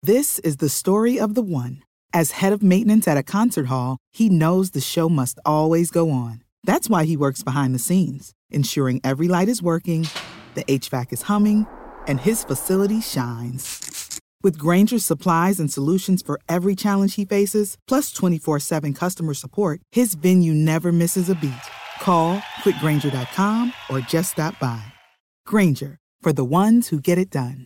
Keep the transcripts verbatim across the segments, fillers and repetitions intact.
This is the story of the one. As head of maintenance at a concert hall, he knows the show must always go on. That's why he works behind the scenes, ensuring every light is working, the H V A C is humming, and his facility shines. With Grainger's supplies and solutions for every challenge he faces, plus twenty-four seven customer support, his venue never misses a beat. Call quick grainger dot com or just stop by. Grainger, for the ones who get it done.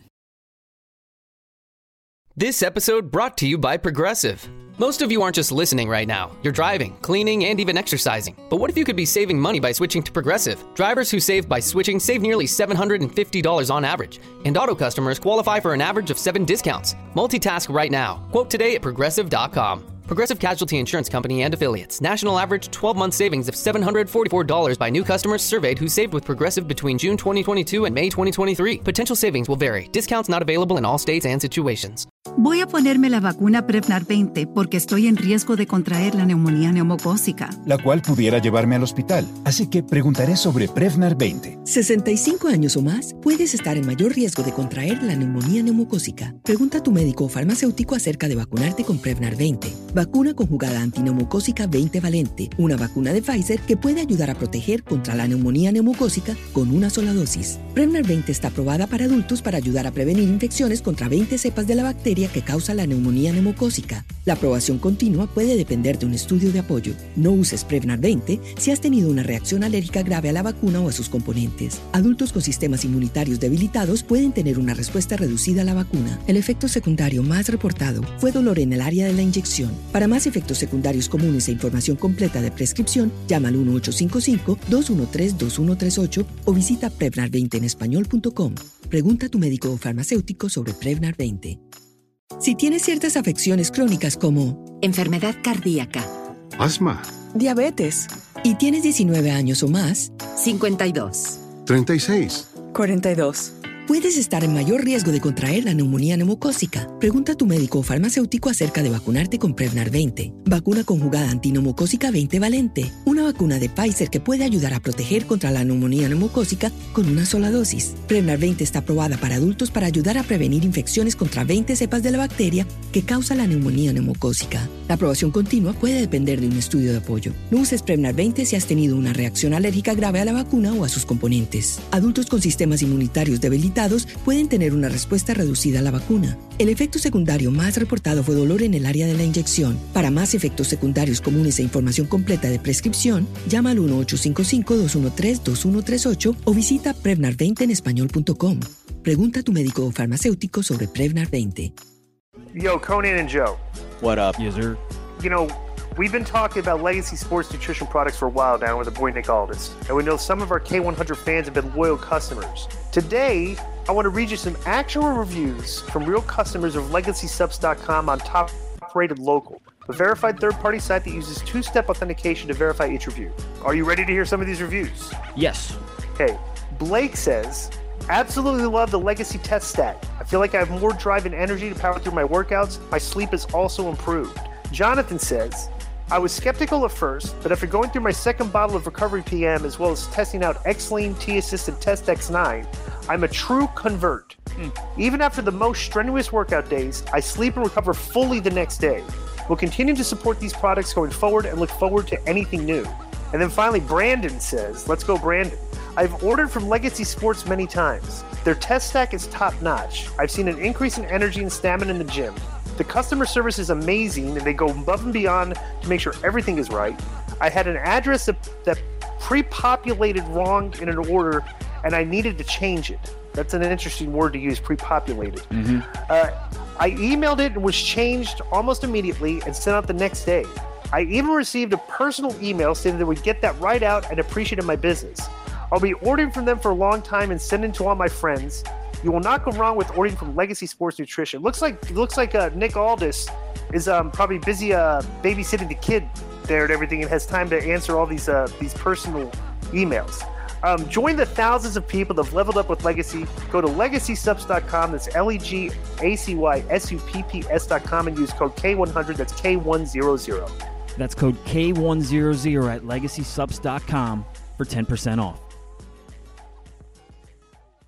This episode brought to you by Progressive. Most of you aren't just listening right now. You're driving, cleaning, and even exercising. But what if you could be saving money by switching to Progressive? Drivers who save by switching save nearly seven hundred fifty dollars on average. And auto customers qualify for an average of seven discounts. Multitask right now. Quote today at progressive dot com. Progressive Casualty Insurance Company and Affiliates. National average twelve-month savings of seven hundred forty-four dollars by new customers surveyed who saved with Progressive between June twenty twenty-two and May twenty twenty-three. Potential savings will vary. Discounts not available in all states and situations. Voy a ponerme la vacuna Prevnar veinte porque estoy en riesgo de contraer la neumonía neumocócica, la cual pudiera llevarme al hospital. Así que preguntaré sobre Prevnar veinte. sesenta y cinco años o más, puedes estar en mayor riesgo de contraer la neumonía neumocócica. Pregunta a tu médico o farmacéutico acerca de vacunarte con Prevnar veinte. Vacuna conjugada antineumocócica veinte valente, una vacuna de Pfizer que puede ayudar a proteger contra la neumonía neumocócica con una sola dosis. Prevnar veinte está aprobada para adultos para ayudar a prevenir infecciones contra veinte cepas de la bacteria que causa la neumonía neumocócica. La aprobación continua puede depender de un estudio de apoyo. No uses Prevnar veinte si has tenido una reacción alérgica grave a la vacuna o a sus componentes. Adultos con sistemas inmunitarios debilitados pueden tener una respuesta reducida a la vacuna. El efecto secundario más reportado fue dolor en el área de la inyección. Para más efectos secundarios comunes e información completa de prescripción, llama al uno ocho cinco cinco, dos uno tres, dos uno tres ocho o visita prevnar veinte en español punto com. Pregunta a tu médico o farmacéutico sobre Prevnar veinte. Si tienes ciertas afecciones crónicas como enfermedad cardíaca, asma, diabetes y tienes diecinueve años o más, cincuenta y dos, treinta y seis, cuarenta y dos. Puedes estar en mayor riesgo de contraer la neumonía neumocócica. Pregunta a tu médico o farmacéutico acerca de vacunarte con Prevnar veinte. Vacuna conjugada antineumocócica veinte valente. Una vacuna de Pfizer que puede ayudar a proteger contra la neumonía neumocócica con una sola dosis. Prevnar veinte está aprobada para adultos para ayudar a prevenir infecciones contra veinte cepas de la bacteria que causa la neumonía neumocócica. La aprobación continua puede depender de un estudio de apoyo. No uses Prevnar veinte si has tenido una reacción alérgica grave a la vacuna o a sus componentes. Adultos con sistemas inmunitarios debilitados pueden tener una respuesta reducida a la vacuna. El efecto secundario más reportado fue dolor en el área de la inyección. Para más efectos secundarios comunes e información completa de prescripción, llama al uno ocho cinco cinco, dos uno tres, dos uno tres ocho o visita prevnar veinte en español punto com. Pregunta a tu médico o farmacéutico sobre Prevnar veinte. Yo, Conan and Joe. What up, user? You know, we've been talking about legacy sports nutrition products for a while now with the boy Nick Aldis, and we know some of our K one hundred fans have been loyal customers. Today, I want to read you some actual reviews from real customers of legacy subs dot com on Top Rated Local, a verified third-party site that uses two-step authentication to verify each review. Are you ready to hear some of these reviews? Yes. Okay, Blake says, absolutely love the Legacy Test Stat. I feel like I have more drive and energy to power through my workouts. My sleep is also improved. Jonathan says, I was skeptical at first, but after going through my second bottle of Recovery P M as well as testing out X-Lean, T-Assist, and Test X nine, I'm a true convert. Mm. Even after the most strenuous workout days, I sleep and recover fully the next day. We'll continue to support these products going forward and look forward to anything new. And then finally, Brandon says, let's go Brandon. I've ordered from Legacy Sports many times. Their test stack is top-notch. I've seen an increase in energy and stamina in the gym. The customer service is amazing, and they go above and beyond to make sure everything is right. I had an address that, that pre-populated wrong in an order, and I needed to change it. That's an interesting word to use, pre-populated. Mm-hmm. Uh, I emailed it and was changed almost immediately and sent out the next day. I even received a personal email saying they would get that right out and appreciated my business. I'll be ordering from them for a long time and sending to all my friends. You will not go wrong with ordering from Legacy Sports Nutrition. Looks like looks like uh, Nick Aldis is um, probably busy uh, babysitting the kid there and everything, and has time to answer all these uh, these personal emails. Um, join the thousands of people that have leveled up with Legacy. Go to legacy subs dot com. That's L E G A C Y S U P P S dot com and use code K one hundred. That's K one hundred. That's code K one hundred at legacy subs dot com for ten percent off.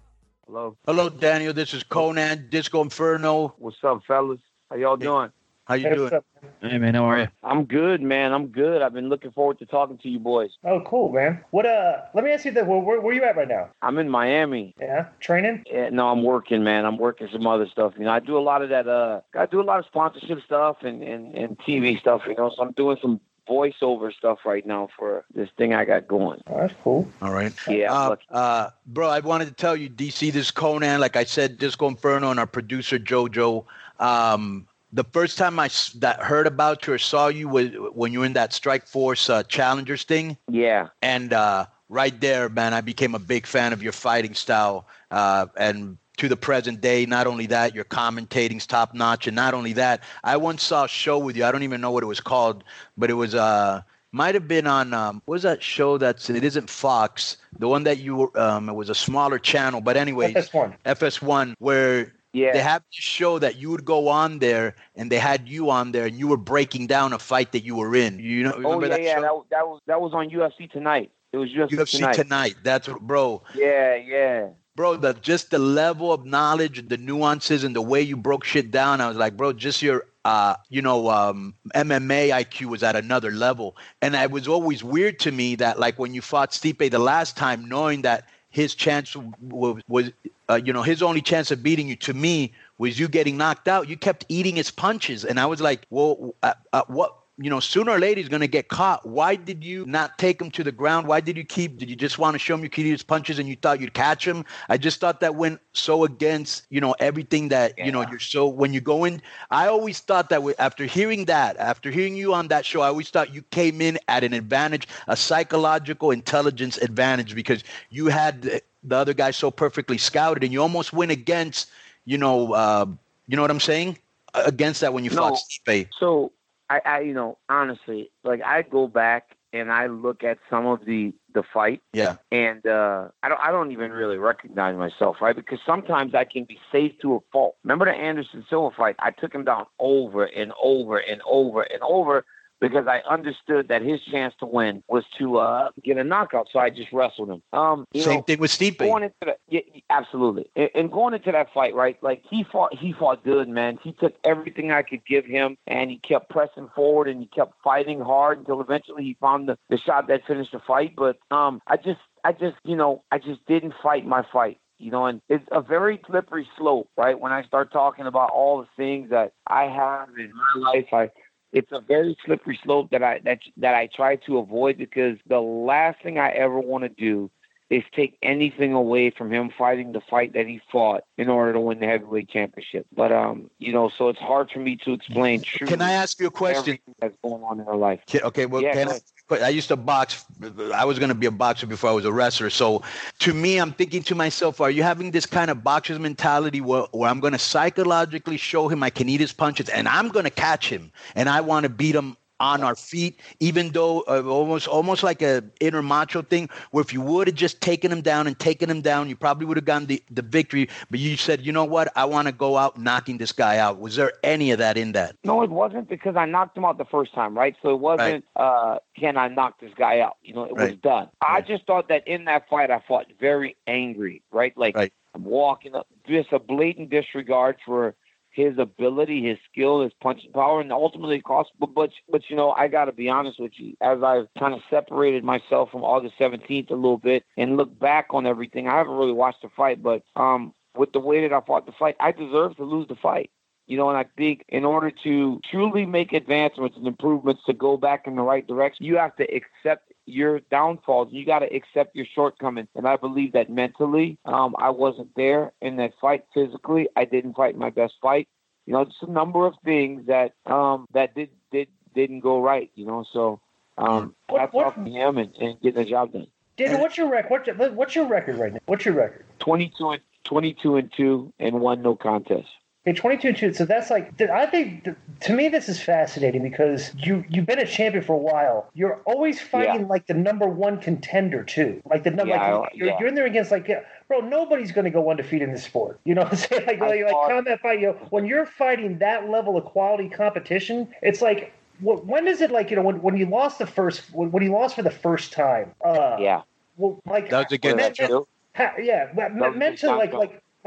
Hello. Hello, Daniel. This is Conan, Disco Inferno. What's up, fellas? How y'all doing? How you doing? Hey, man, how are you? I'm good, man. I'm good. I've been looking forward to talking to you boys. Oh, cool, man. What? Uh, let me ask you this: where, where, where are you at right now? I'm in Miami. Yeah, training. Yeah, no, I'm working, man. I'm working some other stuff. You know, I do a lot of that. Uh, I do a lot of sponsorship stuff and, and, and T V stuff. You know, so I'm doing some voiceover stuff right now for this thing I got going. Oh, that's cool. All right. Yeah. Uh, uh, bro, I wanted to tell you, D C, this is Conan. Like I said, Disco Inferno and our producer, JoJo. Um, the first time I s- that heard about you or saw you was when you were in that Strike Force uh, Challengers thing. Yeah. And uh, right there, man, I became a big fan of your fighting style. Uh, and to the present day, not only that, your commentating's top notch. And not only that, I once saw a show with you. I don't even know what it was called, but it was uh, might have been on um, what was that show that's it isn't Fox, the one that you were um, it was a smaller channel, but anyways, F S one. F S one, where Yeah. they have this show that you would go on there, and they had you on there, and you were breaking down a fight that you were in. You know, remember oh, yeah, that yeah. show? That, that was that was on U F C Tonight. It was U F C, U F C Tonight. tonight. That's what, bro. Yeah, yeah. Bro, the just the level of knowledge, the nuances, and the way you broke shit down. I was like, bro, just your, uh, you know, um, M M A I Q was at another level. And it was always weird to me that, like, when you fought Stipe the last time, knowing that his chance was, was uh, you know, his only chance of beating you, to me, was you getting knocked out. You kept eating his punches. And I was like, well, uh, uh, what? You know, sooner or later he's going to get caught. Why did you not take him to the ground? Why did you keep, did you just want to show him you could eat his punches and you thought you'd catch him? I just thought that went so against, you know, everything that, yeah. you know, you're so, when you go in, I always thought that after hearing that, after hearing you on that show, I always thought you came in at an advantage, a psychological intelligence advantage, because you had the, the other guy so perfectly scouted and you almost went against, you know, uh, you know what I'm saying? Against that when you no, fought Stipe. So, I, I, you know, honestly, like I go back and I look at some of the, the fight, yeah, and uh, I don't, I don't even really recognize myself, right? Because sometimes I can be safe to a fault. Remember the Anderson Silva fight? I took him down over and over and over and over because I understood that his chance to win was to uh, get a knockout. So I just wrestled him. Um, you Same know, thing with Stipe. Going into that, yeah, absolutely. And, and going into that fight, right? Like he fought, he fought good, man. He took everything I could give him, and he kept pressing forward, and he kept fighting hard until eventually he found the, the shot that finished the fight. But um, I just, I just, you know, I just didn't fight my fight. You know, and it's a very slippery slope, right? When I start talking about all the things that I have in my life, I. It's a very slippery slope that I that that I try to avoid, because the last thing I ever want to do is take anything away from him fighting the fight that he fought in order to win the heavyweight championship. But um, you know, so it's hard for me to explain truly. Can I ask you a question? Everything that's going on in her life. Okay, well, yeah, can I, I used to box. I was going to be a boxer before I was a wrestler. So to me, I'm thinking to myself, are you having this kind of boxer's mentality where, where I'm going to psychologically show him I can eat his punches and I'm going to catch him and I want to beat him on our feet, even though uh, almost almost like a inner macho thing, where if you would have just taken him down and taken him down, you probably would have gotten the, the victory. But you said, you know what? I want to go out knocking this guy out. Was there any of that in that? No, it wasn't, because I knocked him out the first time, right? So it wasn't, right. uh, can I knock this guy out? You know, it right. was done. Right. I just thought that in that fight, I fought very angry, right? Like right. I'm walking up, just a blatant disregard for his ability, his skill, his punching power, and ultimately cost. But, but, but you know, I got to be honest with you. As I've kind of separated myself from August seventeenth a little bit and look back on everything, I haven't really watched the fight, but um, with the way that I fought the fight, I deserve to lose the fight. You know, and I think in order to truly make advancements and improvements to go back in the right direction, you have to accept your downfalls. You got to accept your shortcomings. And I believe that mentally, um, I wasn't there in that fight. Physically, I didn't fight my best fight. You know, just a number of things that um, that did did didn't go right. You know, so um, hats off to him and, and getting the job done. David, what's your record? What's, what's your record right now? What's your record? Twenty-two and twenty-two and two, and one no contest. Okay, twenty-two and two. So that's like, I think, to me, this is fascinating because you, you've been a champion for a while. You're always fighting, yeah. like, the number one contender, too. Like, the number, yeah, like, you're, yeah. you're in there against, like, yeah, bro, nobody's going to go undefeated in this sport. You know what I'm saying? Like, like, like combat fight, you know, when you're fighting that level of quality competition, it's like, when is it, like, you know, when, when you lost the first, when, when you lost for the first time? Uh, yeah. Well, like, that was against me- me- yeah, mentally, like, like,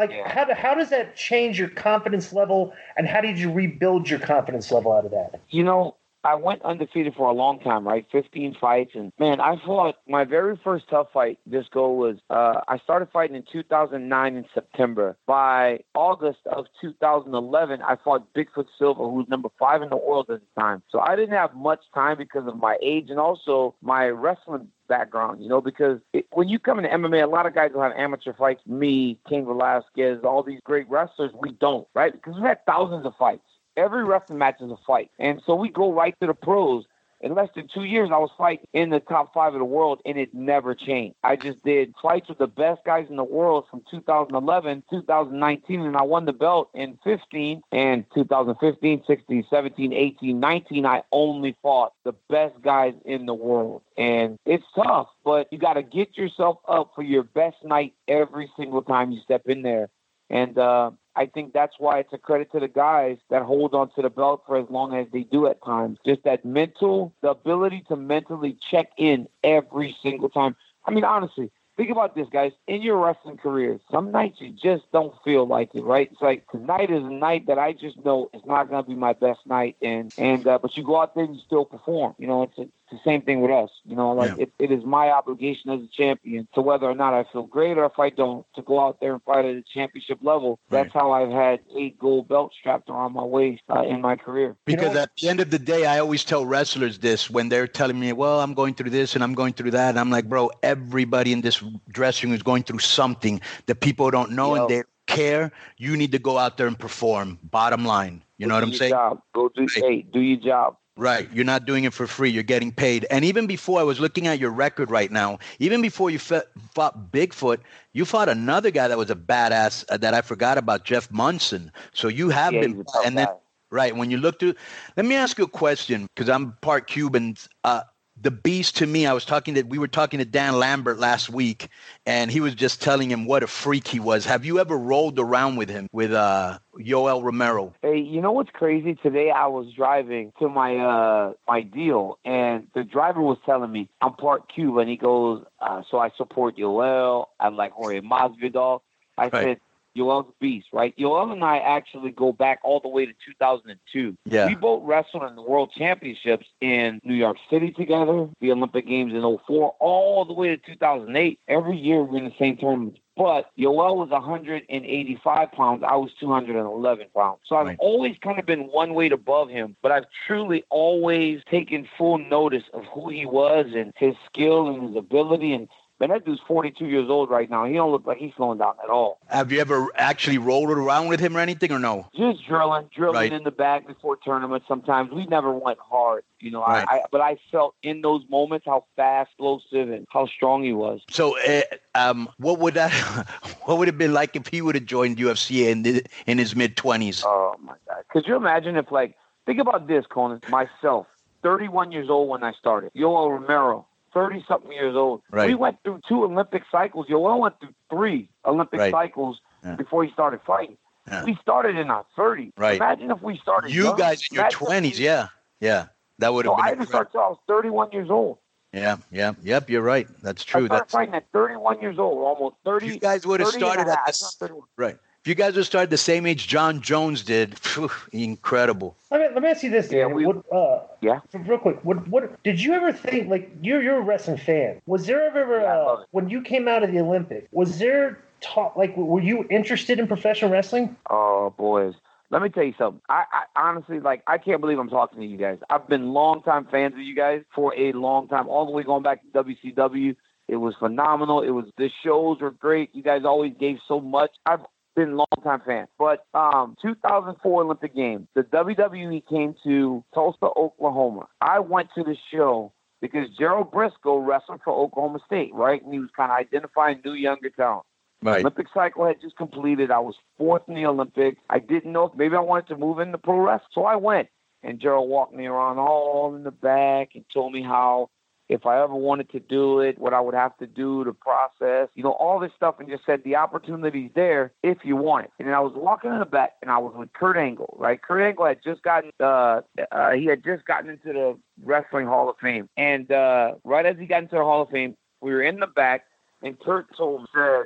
like yeah. how do, how does that change your confidence level, and how did you rebuild your confidence level out of that? You know, I went undefeated for a long time, right? fifteen fights. And, man, I fought my very first tough fight, this goal was, uh, I started fighting in two thousand nine in September. By August of two thousand eleven, I fought Bigfoot Silva, who was number five in the world at the time. So I didn't have much time because of my age and also my wrestling background, you know, because it, when you come into M M A, a lot of guys will have amateur fights. Me, King Velasquez, all these great wrestlers, we don't, right? Because we've had thousands of fights. Every wrestling match is a fight. And so we go right to the pros. In less than two years, I was fighting in the top five of the world, and it never changed. I just did fights with the best guys in the world from two thousand eleven, two thousand nineteen, and I won the belt in fifteen. And two thousand fifteen, sixteen, seventeen, eighteen, nineteen, I only fought the best guys in the world. And it's tough, but you got to get yourself up for your best night every single time you step in there. And uh, I think that's why it's a credit to the guys that hold on to the belt for as long as they do at times. Just that mental, the ability to mentally check in every single time. I mean, honestly, think about this, guys. In your wrestling career, some nights you just don't feel like it, right? It's like tonight is a night that I just know it's not going to be my best night, and and uh, but you go out there and you still perform. You know, it's a, the same thing with us. You know, like yeah. it, it is my obligation as a champion to whether or not I feel great or if I don't, to go out there and fight at a championship level. Right. That's how I've had eight gold belts strapped around my waist uh, in my career. Because you know, at the end of the day, I always tell wrestlers this when they're telling me, well, I'm going through this and I'm going through that. And I'm like, bro, everybody in this dressing room is going through something that people don't know, Yo. and they care. You need to go out there and perform. Bottom line. You know go what I'm saying? Job. Go do, right. hey, do your job. Right. You're not doing it for free. You're getting paid. And even before, I was looking at your record right now, even before you fought Bigfoot, you fought another guy that was a badass uh, that I forgot about, Jeff Munson. So you have yeah, been. And then, right, when you look through, let me ask you a question, because I'm part Cuban. Uh, the Beast, to me, I was talking to, we were talking to Dan Lambert last week, and he was just telling him what a freak he was. Have you ever rolled around with him, with uh, Yoel Romero? Hey, you know what's crazy? Today I was driving to my uh, my deal, and the driver was telling me, I'm part Cuban. He goes, uh, so I support Yoel. I like Jorge Masvidal. I right. said, Yoel's beast, right? Yoel and I actually go back all the way to two thousand two. Yeah. We both wrestled in the World Championships in New York City together, the Olympic Games in oh four, all the way to two thousand eight. Every year we're in the same tournaments. But Yoel was one hundred eighty-five pounds. I was two hundred eleven pounds. So I've right. always kind of been one weight above him, but I've truly always taken full notice of who he was and his skill and his ability. And man, that dude's forty-two years old right now. He don't look like he's slowing down at all. Have you ever actually rolled around with him or anything, or no? Just drilling, drilling right. in the bag before tournaments. Sometimes we never went hard, you know. Right. I, I but I felt in those moments how fast, explosive, and how strong he was. So, uh, um, what would that? What would it be like if he would have joined U F C in the, in his mid twenties? Oh my God! Could you imagine if, like, think about this, Conan? Myself, thirty-one years old when I started. Yoel Romero, thirty-something years old. Right. We went through two Olympic cycles. Yoel went through three Olympic right. cycles yeah. before he started fighting. Yeah. We started in our thirties. Right. Imagine if we started You young. guys in your Imagine twenties, we, yeah. Yeah. That would have no, been I didn't start until I was thirty-one years old. Yeah, yeah, yep, you're right. That's true. I started That's fighting at thirty-one years old, almost thirty. You guys would have started at this, right. If you guys would have started the same age John Jones did, phew, incredible. Let me, let me ask you this. Yeah, we, what, uh, yeah. Real quick, what what did you ever think? Like, you're you're a wrestling fan. Was there ever yeah, uh, when you came out of the Olympics? Was there talk like were you interested in professional wrestling? Oh, boys. Let me tell you something. I, I honestly, like, I can't believe I'm talking to you guys. I've been longtime fans of you guys for a long time, all the way going back to W C W. It was phenomenal. It was, the shows were great. You guys always gave so much. I've been a longtime fan. But um, two thousand four Olympic Games, the W W E came to Tulsa, Oklahoma. I went to the show because Gerald Briscoe wrestled for Oklahoma State, right? And he was kind of identifying new younger talent. Right. Olympic cycle had just completed. I was fourth in the Olympics. I didn't know if maybe I wanted to move into pro wrestling, so I went. And Gerald walked me around all in the back and told me how if I ever wanted to do it, what I would have to do, the process, you know, all this stuff, and just said the opportunity's there if you want it. And then I was walking in the back, and I was with Kurt Angle, right? Kurt Angle had just gotten, uh, uh, he had just gotten into the Wrestling Hall of Fame. And uh, right as he got into the Hall of Fame, we were in the back, and Kurt told him, said,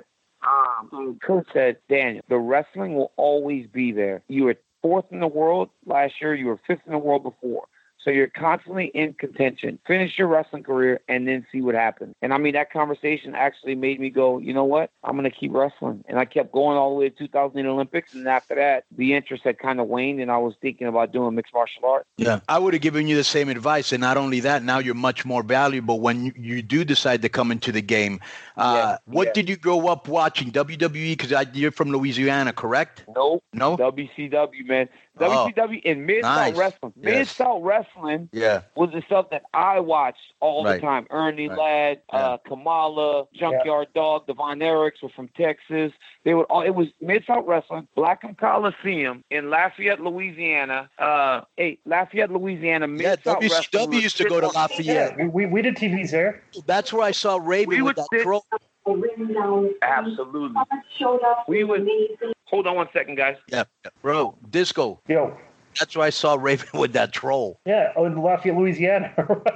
Um, so Kurt said, Daniel, the wrestling will always be there. You were fourth in the world last year. You were fifth in the world before. So you're constantly in contention. Finish your wrestling career and then see what happens. And I mean, that conversation actually made me go, you know what? I'm going to keep wrestling. And I kept going all the way to two thousand eight Olympics. And after that, the interest had kind of waned and I was thinking about doing mixed martial arts. Yeah, I would have given you the same advice. And not only that, now you're much more valuable when you, you do decide to come into the game. Uh, yeah, what yeah. did you grow up watching? W W E? Because you're from Louisiana, correct? Nope. No? W C W, man. W C W oh, and Mid-South nice. Wrestling. Yes. Mid-South Wrestling yeah. was the stuff that I watched all right. the time. Ernie right. Ladd, yeah. uh, Kamala, Junkyard yeah. Dog, the Von Erichs were from Texas. They would all. It was Mid-South Wrestling, Blackham Coliseum in Lafayette, Louisiana. Uh, hey, Lafayette, Louisiana. Mid-South yeah, W C W Wrestling used to go to Lafayette. Yeah, we, we did T Vs there. That's where I saw Raven we with that sit, troll. Absolutely. We would. Hold on one second, guys. Yeah, bro, Disco. Yo. That's where I saw Raven with that troll. Yeah, oh, in Lafayette, Louisiana.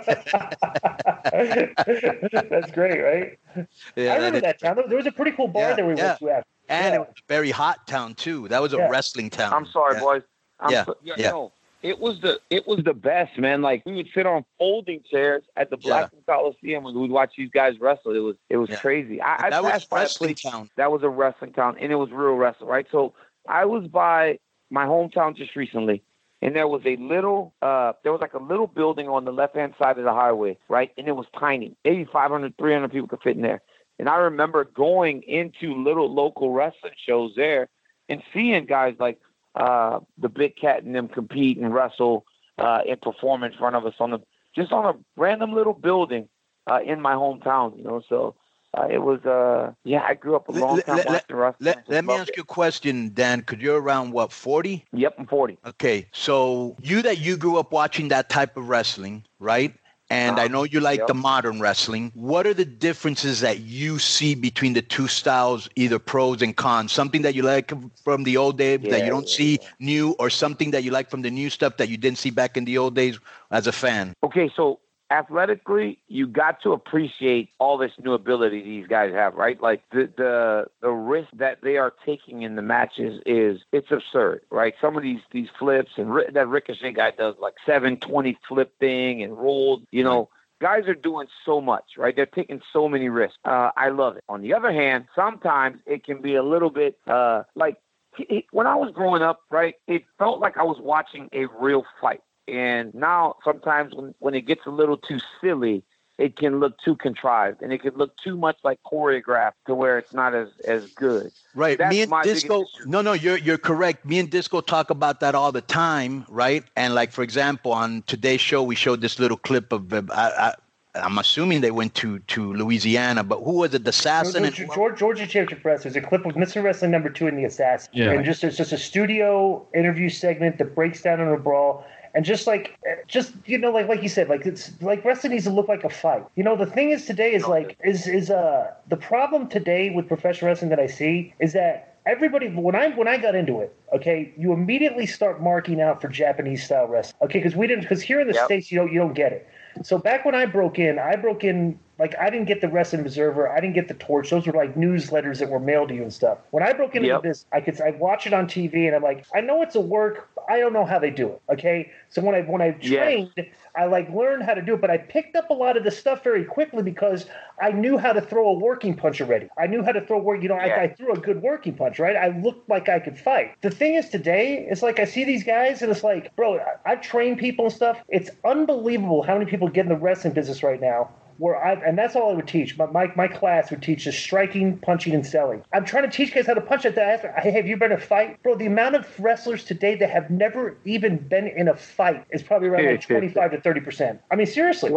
That's great, right? Yeah, I remember that, that town. There was a pretty cool bar yeah, there we yeah. went to after. And yeah. it was a very hot town, too. That was a yeah. wrestling town. I'm sorry, yeah. boys. I'm yeah, so, yeah, yeah. No, it was the it was the best, man. Like we would sit on folding chairs at the Blackham yeah. Coliseum and we'd watch these guys wrestle. It was it was yeah. crazy. I, I that was by wrestling town. That was a wrestling town, and it was real wrestling, right? So I was by my hometown just recently, and there was a little, uh, there was like a little building on the left-hand side of the highway, right? And it was tiny. Maybe five hundred, three hundred people could fit in there. And I remember going into little local wrestling shows there and seeing guys like uh, the Big Cat and them compete and wrestle uh, and perform in front of us on the, just on a random little building uh, in my hometown, you know, so. Uh, it was, uh, yeah, I grew up a long time let, watching wrestling. Let, let me ask it. you a question, Dan, because you're around, what, forty? Yep, I'm forty. Okay, so you that you grew up watching that type of wrestling, right? And um, I know you like yep. the modern wrestling. What are the differences that you see between the two styles, either pros and cons? Something that you like from the old days yeah, that you don't yeah, see yeah. new, or something that you like from the new stuff that you didn't see back in the old days as a fan? Okay, so athletically, you got to appreciate all this new ability these guys have, right? Like the the the risk that they are taking in the matches is it's absurd, right? Some of these these flips and ri- that Ricochet guy does like seven twenty flip thing and rolled, you know. Guys are doing so much, right? They're taking so many risks. Uh, I love it. On the other hand, sometimes it can be a little bit uh, like it, when I was growing up, right? It felt like I was watching a real fight. And now sometimes when, when it gets a little too silly, it can look too contrived and it can look too much like choreographed to where it's not as, as good. Right. That's Me and Disco. No, no, you're you're correct. Me and Disco talk about that all the time, right? And like, for example, on today's show, we showed this little clip of uh, I, I, I'm assuming they went to, to Louisiana, but who was it? The Assassin? No, no, George, Georgia Championship Press. There's a clip of Mister Wrestling number two in The Assassin. Yeah. And just it's just a studio interview segment that breaks down in a brawl. And just like, just, you know, like like you said, like it's like wrestling needs to look like a fight. You know, the thing is today is like, is, is uh the problem today with professional wrestling that I see is that everybody, when I when I got into it, okay, you immediately start marking out for Japanese style wrestling. Okay, because we didn't, because here in the yep. States, you don't, you don't get it. So back when I broke in, I broke in, like, I didn't get the Wrestling Observer. I didn't get the Torch. Those were, like, newsletters that were mailed to you and stuff. When I broke into yep. this, I could I watch it on T V, and I'm like, I know it's a work. I don't know how they do it, okay? So when I when I trained, yes. I, like, learned how to do it. But I picked up a lot of the stuff very quickly because I knew how to throw a working punch already. I knew how to throw work. You know, yeah. I, I threw a good working punch, right? I looked like I could fight. The thing is today, it's like I see these guys, and it's like, bro, I, I train people and stuff. It's unbelievable how many people get in the wrestling business right now. Where I, and that's all I would teach. My, my my class would teach just striking, punching, and selling. I'm trying to teach guys how to punch at that. Hey, have you been in a fight? Bro, the amount of wrestlers today that have never even been in a fight is probably around like twenty-five to thirty percent. I mean, seriously.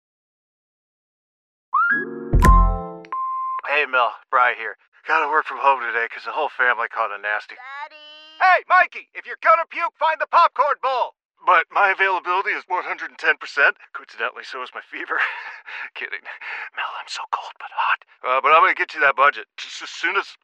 Hey, Mel. Bri here. Gotta work from home today because the whole family caught a nasty. Daddy! Hey, Mikey! If you're gonna puke, find the popcorn bowl! But my availability is one hundred ten percent. Coincidentally, so is my fever. Kidding. Mel, I'm so cold but hot. Uh, but I'm going to get you that budget just as soon as well, I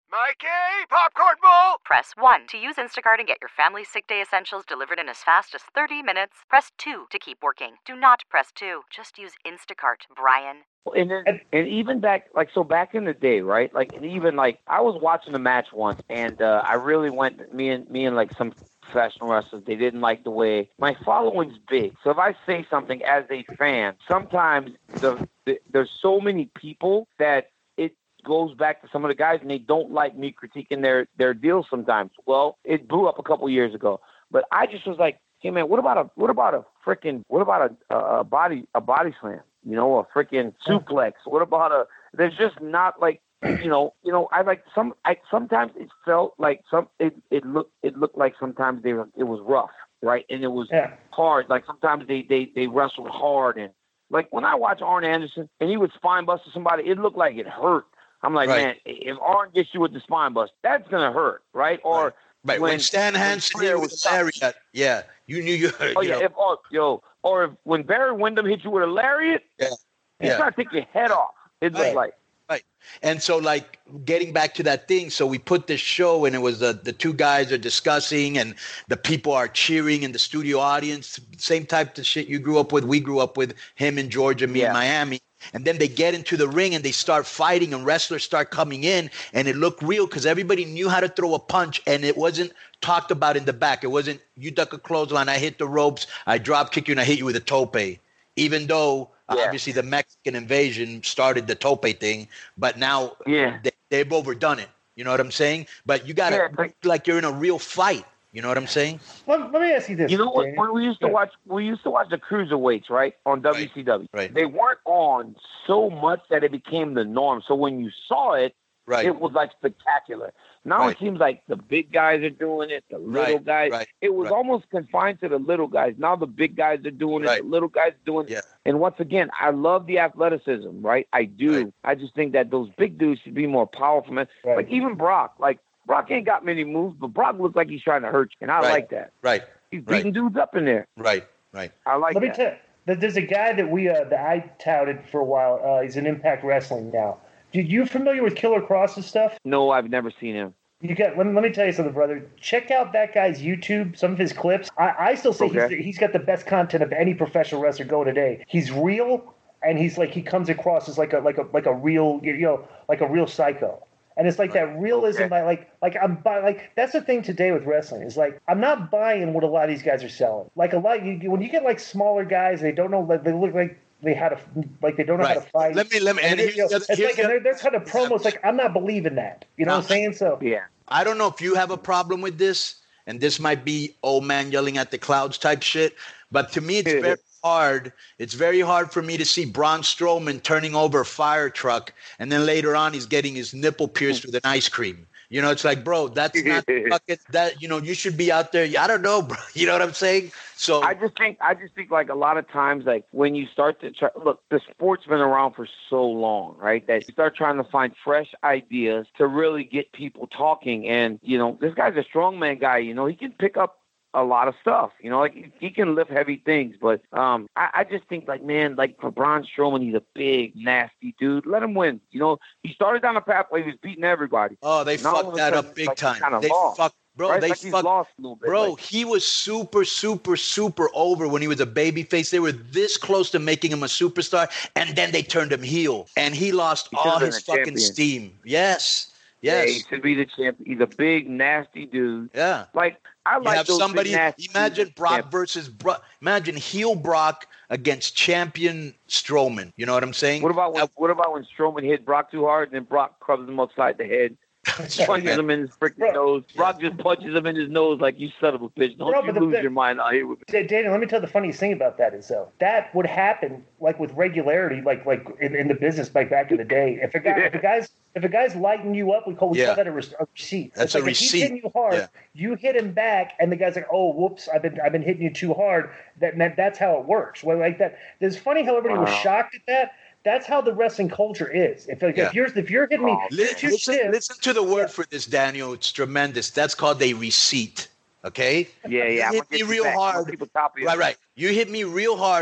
Mikey, popcorn bowl! Press one to use Instacart and get your family's sick day essentials delivered in as fast as thirty minutes. Press two to keep working. Do not press two. Just use Instacart, Brian. And then, and even back, like, so back in the day, right? Like, and even like, I was watching the match once, and uh, I really went, me and me and like some professional wrestlers, they didn't like the way my following's big. So if I say something as a fan, sometimes the, the there's so many people that it goes back to some of the guys, and they don't like me critiquing their their deals sometimes. Well, it blew up a couple years ago, but I just was like, hey man, what about a what about a freaking what about a, a body a body slam? You know, a freaking suplex. What about a? There's just not like, you know, you know. I like some. I sometimes it felt like some. It it looked it looked like sometimes they were, it was rough, right? And it was yeah. hard. Like sometimes they they they wrestled hard, and like when I watch Arn Anderson and he would spine buster somebody, it looked like it hurt. I'm like, right. man, if Arn gets you with the spine bust, that's gonna hurt, right? Or right. Right. When, when Stan Hansen hit with a lariat, yeah, you knew you hurt. Oh you yeah, know. if oh, yo. Or if, when Barry Windham hit you with a lariat, yeah. he's yeah. trying to take your head off. It right. looked like. Right. And so, like, getting back to that thing, so we put this show, and it was the, the two guys are discussing, and the people are cheering in the studio audience. Same type of shit you grew up with, we grew up with, him in Georgia, me yeah. in Miami. And then they get into the ring, and they start fighting, and wrestlers start coming in, and it looked real because everybody knew how to throw a punch, and it wasn't talked about in the back. It wasn't, you duck a clothesline, I hit the ropes, I drop kick you, and I hit you with a tope. Even though, yeah. obviously, the Mexican invasion started the tope thing, but now yeah. they, they've overdone it. You know what I'm saying? But you got to yeah, act like you're in a real fight. You know what I'm saying? Let, let me ask you this. You know what? When we used to watch, we used to watch the cruiserweights, right, on W C W. Right. They weren't on so much that it became the norm. So when you saw it, right. it was like spectacular. Now right. it seems like the big guys are doing it, the little right. guys. Right. It was right. almost confined to the little guys. Now the big guys are doing it, right. the little guys are doing it. Yeah. And once again, I love the athleticism, right? I do. Right. I just think that those big dudes should be more powerful, man. Right. Like even Brock, like. Brock ain't got many moves, but Brock looks like he's trying to hurt you, and I right. like that. Right. He's beating right. dudes up in there. Right. Right. I like Let that. me tell you, there's a guy that we uh, that I touted for a while. Uh, he's in Impact Wrestling now. Did you familiar with Killer Cross's stuff? No, I've never seen him. You got. Let me, let me tell you something, brother. Check out that guy's YouTube. Some of his clips. I, I still say okay. he's he's got the best content of any professional wrestler going today. He's real, and he's like he comes across as like a like a like a real you know like a real psycho. And it's like right. that realism, okay. by like, like I'm buy, like that's the thing today with wrestling is like I'm not buying what a lot of these guys are selling. Like a lot, you, when you get like smaller guys, they don't know, like they look like they had to, like they don't know right. how to fight. Let me, let me, and, and you know, it's like and they're they're kind of promos. Like I'm not believing that. You know now, what I'm saying? So yeah, I don't know if you have a problem with this, and this might be old man yelling at the clouds type shit, but to me it's very. hard. It's very hard for me to see Braun Strowman turning over a fire truck, and then later on he's getting his nipple pierced with an ice cream. You know, it's like, bro, that's not fucking that. You know, you should be out there. I don't know, bro. You know what I'm saying? So I just think, I just think, like a lot of times, like when you start to try, look, the sport's been around for so long, right? That you start trying to find fresh ideas to really get people talking. And you know, this guy's a strongman guy. You know, he can pick up a lot of stuff, you know, like he can lift heavy things, but um, I, I just think like, man, like for Braun Strowman, he's a big, nasty dude. Let him win. You know, he started down a pathway, he was beating everybody. Oh, they now fucked that up big like time. They fucked, bro, right? they like fucked, lost a little bit, bro, like, he was super, super, super over when he was a babyface. They were this close to making him a superstar, and then they turned him heel, and he lost he all his fucking champion. steam. Yes. Yes. Yeah, he should be the champion. He's a big, nasty dude. Yeah. Like, I like you have those somebody, big, nasty imagine Brock champions. versus Brock. Imagine heel Brock against champion Strowman. You know what I'm saying? What about when, now, what about when Strowman hit Brock too hard and then Brock crubs him upside the head? Punches him in his freaking bro, nose. Brock yeah. just punches him in his nose like, you son of a bitch. Don't bro, you lose the, your mind out here with me. Daniel, let me tell you the funniest thing about that is, though, that would happen like with regularity, like like in, in the business, like back in the day. If a guy, if a guy's if a guy's lighting you up, we call we yeah. call that a, re- a receipt. That's it's like a if receipt. he's hitting you hard, yeah. you hit him back, and the guy's like, "Oh, whoops, I've been I've been hitting you too hard." That, that that's how it works. Well, like that. It's funny how everybody wow. was shocked at that. That's how the wrestling culture is. If, like, yeah. if you're if you're hitting me, listen, listen, listen to the word yeah. for this, Daniel. It's tremendous. That's called a receipt. Okay. Yeah, yeah. You hit me real back. hard. Right, right. You hit me real hard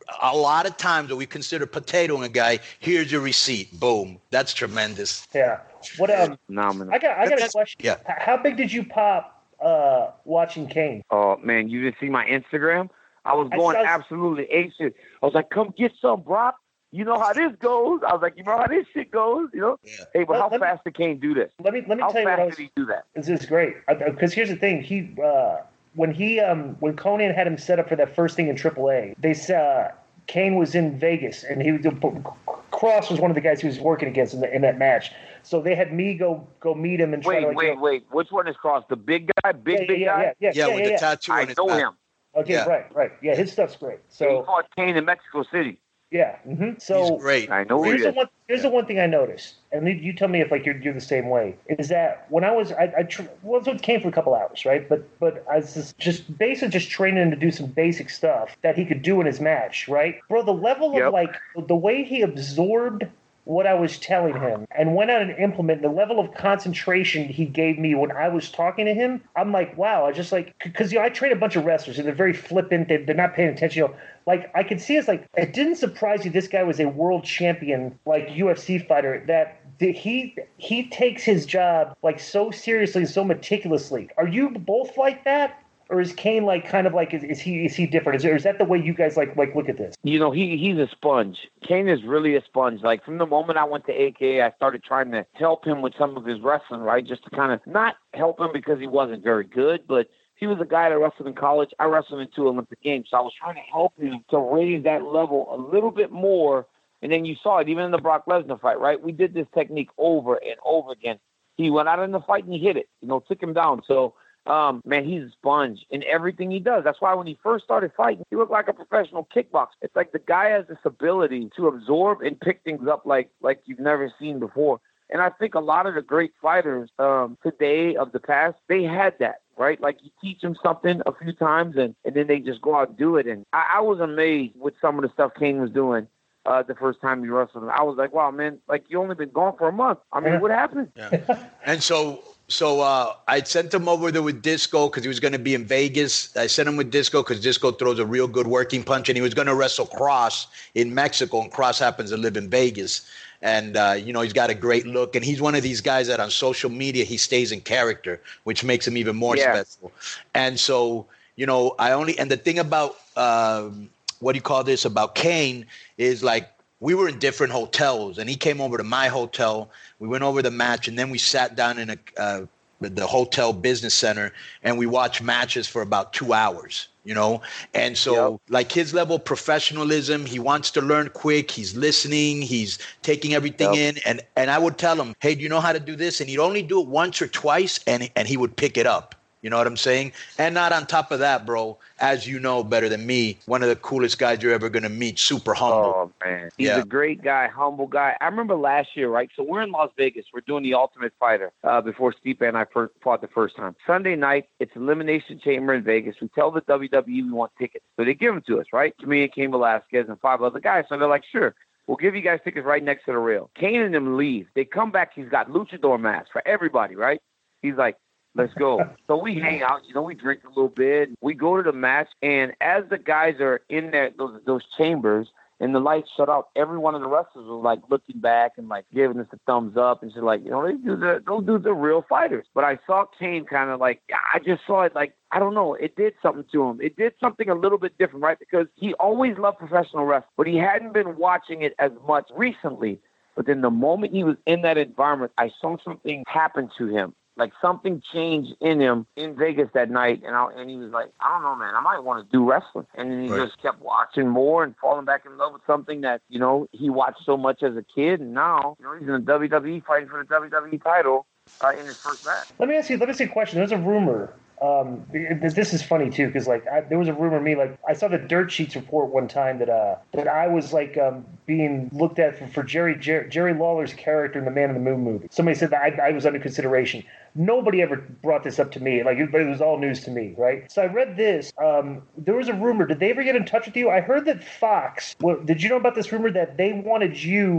a lot of times when we consider potatoing a guy, here's your receipt. Boom. That's tremendous. Yeah. What um? Phenomenal. I got I got a question. Yeah. How big did you pop uh, watching Kane? Oh man, you didn't see my Instagram? I was going I saw... absolutely ancient. I was like, "Come get some, Brock. You know how this goes." I was like, "You know how this shit goes." You know. Yeah. Hey, but let, how let fast me, did Kane do this? Let me let me how tell you fast what I was, did he do that? This is great because here's the thing. He uh, when he um when Conan had him set up for that first thing in triple A, they said. Uh, Kane was in Vegas, and he Cross was one of the guys he was working against in, the, in that match. So they had me go go meet him and try wait, to like, wait, you know, wait. Which one is Cross? The big guy, big yeah, big yeah, guy. Yeah, yeah, yeah, yeah, with yeah, the tattoo. I on his know back. him. Okay, yeah. right, right. Yeah, his stuff's great. So he fought Kane in Mexico City. Yeah. Mm-hmm. So he's great. I know here's he the is. one. Here's yeah. the one thing I noticed, and you tell me if like you're you're the same way. Is that when I was I, I tr- was with Kane for a couple hours, right? But but I was just, just basically just training him to do some basic stuff that he could do in his match, right, bro? The level yep. of like the way he absorbed what I was telling him and went out and implemented the level of concentration he gave me when I was talking to him. I'm like, wow, I just like, because, you know, I train a bunch of wrestlers and they're very flippant. They, they're not paying attention. You know, like I could see it's like, it didn't surprise you. This guy was a world champion, like U F C fighter that he, he takes his job like so seriously and so meticulously. Are you both like that? Or is Kane like kind of like is, is he is he different? Is, there, is that the way you guys like like look at this? You know, he he's a sponge. Kane is really a sponge. Like from the moment I went to A K A, I started trying to help him with some of his wrestling, right? Just to kind of not help him because he wasn't very good, but he was a guy that wrestled in college. I wrestled in two Olympic Games, so I was trying to help him to raise that level a little bit more. And then you saw it even in the Brock Lesnar fight, right? We did this technique over and over again. He went out in the fight and he hit it, you know, took him down. So. Um, man, he's a sponge in everything he does. That's why when he first started fighting, he looked like a professional kickboxer. It's like the guy has this ability to absorb and pick things up like like you've never seen before. And I think a lot of the great fighters um, today of the past, they had that, right? Like you teach them something a few times and, and then they just go out and do it. And I, I was amazed with some of the stuff Kane was doing. Uh, the first time you wrestled him, I was like, wow, man, like you only been gone for a month. I mean, what happened? Yeah. And so, so uh, I sent him over there with Disco because he was going to be in Vegas. I sent him with Disco because Disco throws a real good working punch, and he was going to wrestle Cross in Mexico, and Cross happens to live in Vegas. And, uh, you know, he's got a great look, and he's one of these guys that on social media, he stays in character, which makes him even more yeah. special. And so, you know, I only, and the thing about, um, what do you call this, about Kane is like we were in different hotels and he came over to my hotel. We went over the match and then we sat down in a uh, the hotel business center and we watched matches for about two hours, you know? And so yep. like his level of professionalism, he wants to learn quick. He's listening. He's taking everything yep. in. And, and I would tell him, hey, do you know how to do this? And he'd only do it once or twice and, and he would pick it up. You know what I'm saying? And not on top of that, bro, as you know better than me, one of the coolest guys you're ever going to meet, super humble. Oh, man. He's yeah. a great guy, humble guy. I remember last year, right? So we're in Las Vegas. We're doing the Ultimate Fighter uh, before Stipe and I first fought the first time. Sunday night, it's Elimination Chamber in Vegas. We tell the W W E we want tickets. So they give them to us, right? To me and Cain Velasquez and five other guys. So they're like, sure. We'll give you guys tickets right next to the rail. Kane and them leave. They come back. He's got luchador masks for everybody, right? He's like, let's go. So we hang out, you know, we drink a little bit. We go to the match, and as the guys are in there, those those chambers, and the lights shut out, every one of the wrestlers was like looking back and like giving us a thumbs up and shit, like, you know, they do the those dudes are real fighters. But I saw Kane kind of like, I just saw it like, I don't know, it did something to him. It did something a little bit different, right? Because he always loved professional wrestling, but he hadn't been watching it as much recently. But then the moment he was in that environment, I saw something happen to him. Like something changed in him in Vegas that night, and I, and he was like, I don't know, man, I might want to do wrestling. And then he right. just kept watching more and falling back in love with something that, you know, he watched so much as a kid, and now, you know, he's in the W W E fighting for the W W E title uh, in his first match. Let me ask you, let me ask you a question. There's a rumor. Um, this is funny too, because like I, there was a rumor. Me like I saw the Dirt Sheets report one time that uh that I was like um being looked at for, for Jerry Jer- Jerry Lawler's character in the Man in the Moon movie. Somebody said that I, I was under consideration. Nobody ever brought this up to me. Like it, it was all news to me, right? So I read this. Um, there was a rumor. Did they ever get in touch with you? I heard that Fox. Well, did you know about this rumor that they wanted you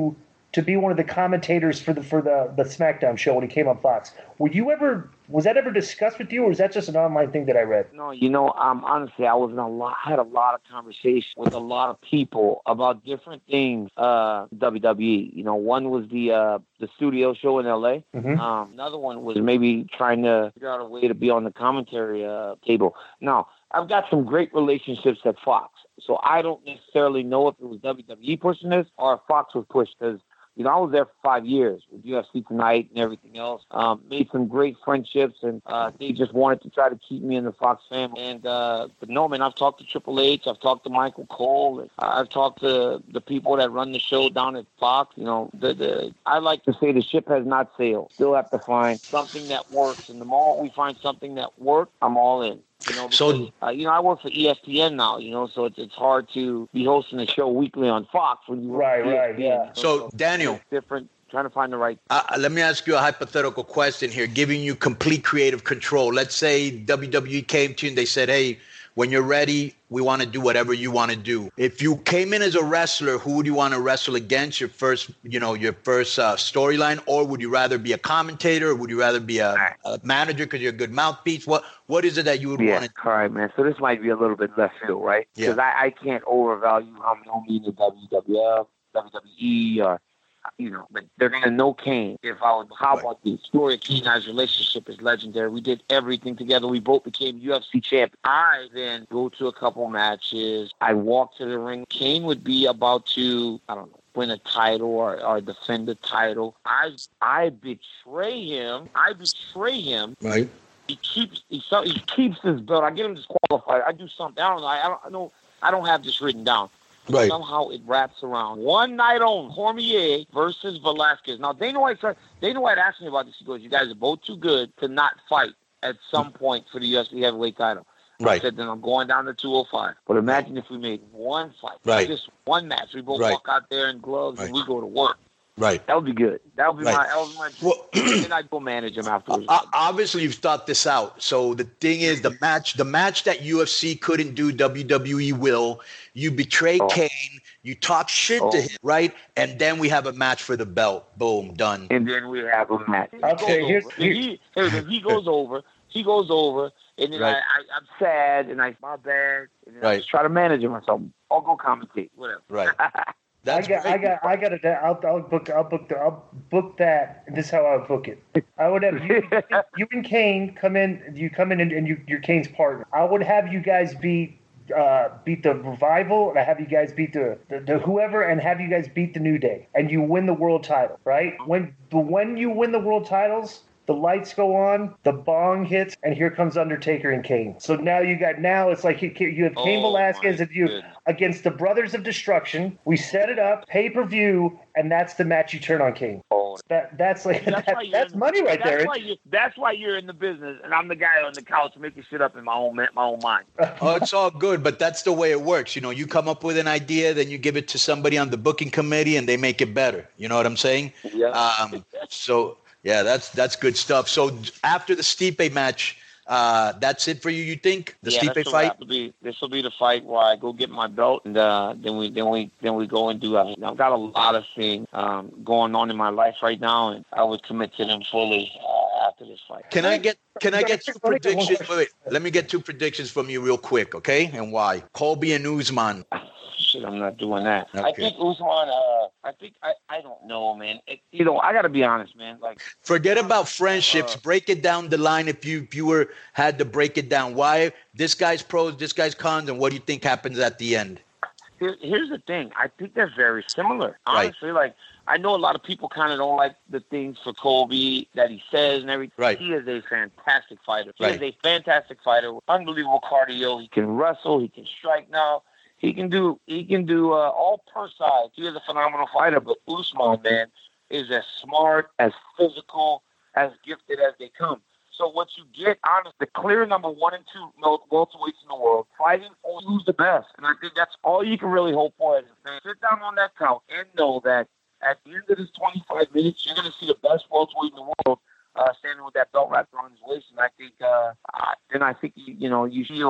to be one of the commentators for the for the, the SmackDown show when he came on Fox. Were you ever was that ever discussed with you, or is that just an online thing that I read? No, you know, um, honestly, I was in a lot, had a lot of conversation with a lot of people about different things. Uh, W W E. You know, one was the uh, the studio show in L A. Mm-hmm. Um, another one was maybe trying to figure out a way to be on the commentary uh, table. Now, I've got some great relationships at Fox, so I don't necessarily know if it was W W E pushing this or if Fox was pushed, because you know, I was there for five years with U F C Tonight and everything else. Um, made some great friendships, and uh, they just wanted to try to keep me in the Fox family. And uh, but no, man, I've talked to Triple H, I've talked to Michael Cole, and I've talked to the people that run the show down at Fox. You know, the, the I like to say the ship has not sailed. Still have to find something that works, and the moment we find something that works, I'm all in. You know, because, so uh, you know, I work for E S P N now. You know, so it's it's hard to be hosting a show weekly on Fox when you right, right, yeah. So, so Daniel, it's different. Trying to find the right. Uh, let me ask you a hypothetical question here, giving you complete creative control. Let's say W W E came to you and they said, "Hey, when you're ready, we want to do whatever you want to do." If you came in as a wrestler, who would you want to wrestle against? Your first, you know, your first uh, storyline, or would you rather be a commentator, or would you rather be a, a manager because you're a good mouthpiece? What What is it that you would yeah, want to? All right, man. So this might be a little bit left field, right? Because yeah. I, I can't overvalue how many in the W W F, W W E, or you know, but they're gonna know Kane. If I would, how right. about the story of Kane and I's relationship is legendary. We did everything together. We both became U F C champions. I then go to a couple matches. I walk to the ring. Kane would be about to, I don't know, win a title or, or defend the title. I I betray him. I betray him. Right. He keeps he, he keeps his belt. I get him disqualified. I do something. I don't know. I don't I know. I don't have this written down. Right. Somehow it wraps around one night on Cormier versus Velasquez. Now Dana White, Dana White asked me about this. He goes, "You guys are both too good to not fight at some point for the U F C heavyweight title." Right. I said, "Then I'm going down to two oh five." But imagine if we made one fight, right. just one match. We both right. walk out there in gloves right. and we go to work. Right. That would be good. That would be right. my. That would be my. Well, and I'd go manage him afterwards. Uh, obviously, you've thought this out. So the thing is, the match, the match that U F C couldn't do, W W E will. You betray oh. Kane. You talk shit oh. to him, right? And then we have a match for the belt. Boom, done. And then we have a match. Okay, here's, here's, he, if he goes over, he goes over, and then right. I, I, I'm sad, and I my bad, and then right. I just try to manage him or something. I'll go commentate, whatever. Right. That's I got, I got, I got a. I'll, I'll book, I'll book, the, I'll book that. This is how I would book it. I would have you, you and Kane come in. You come in and, and you, you're Kane's partner. I would have you guys beat, uh, beat the Revival, and I have you guys beat the, the, the whoever, and have you guys beat the New Day, and you win the world title. Right? When, when you win the world titles, the lights go on, the bong hits, and here comes Undertaker and Kane. So now you got now it's like you, you have Kane oh Velasquez and you goodness. against the Brothers of Destruction. We set it up, pay per view, and that's the match you turn on Kane. Oh. That that's like that's, that, that's money right that's there. Why you, that's why you're in the business, and I'm the guy on the couch making shit up in my own my own mind. Oh, it's all good, but that's the way it works. You know, you come up with an idea, then you give it to somebody on the booking committee, and they make it better. You know what I'm saying? Yeah. Um, so. Yeah, that's that's good stuff. So after the Stipe match, uh, that's it for you. You think the yeah, Stipe fight? Be, this will be the fight where I go get my belt, and uh, then we then we then we go and do. Uh, I've got a lot of things um, going on in my life right now, and I would commit to them fully uh, after this fight. Can I get Can I get two predictions? Wait, wait, let me get two predictions from you real quick, okay? And why? Colby and Usman. Shit, I'm not doing that. Okay. I think Usman. Uh, I think I, I don't know, man. It, you know, I got to be honest, man. Like, forget about friendships. Uh, break it down the line. If you if you were had to break it down, why this guy's pros, this guy's cons, and what do you think happens at the end? Here, here's the thing. I think they're very similar. Honestly, right. like I know a lot of people kind of don't like the things for Colby that he says and everything. Right. He is a fantastic fighter. He right. is a fantastic fighter. Unbelievable cardio. He can wrestle. He can strike now. He can do he can do uh, all per side. He is a phenomenal fighter, but Usman, man, is as smart, as physical, as gifted as they come. So what you get, honest, the clear number one and two welterweights in the world, fighting for who's the best. And I think that's all you can really hope for as a fan. Sit down on that couch and know that at the end of this twenty-five minutes, you're going to see the best welterweight in the world uh, standing with that belt wrapped around his waist. And I think, uh, uh, then I think, you, you know, you feel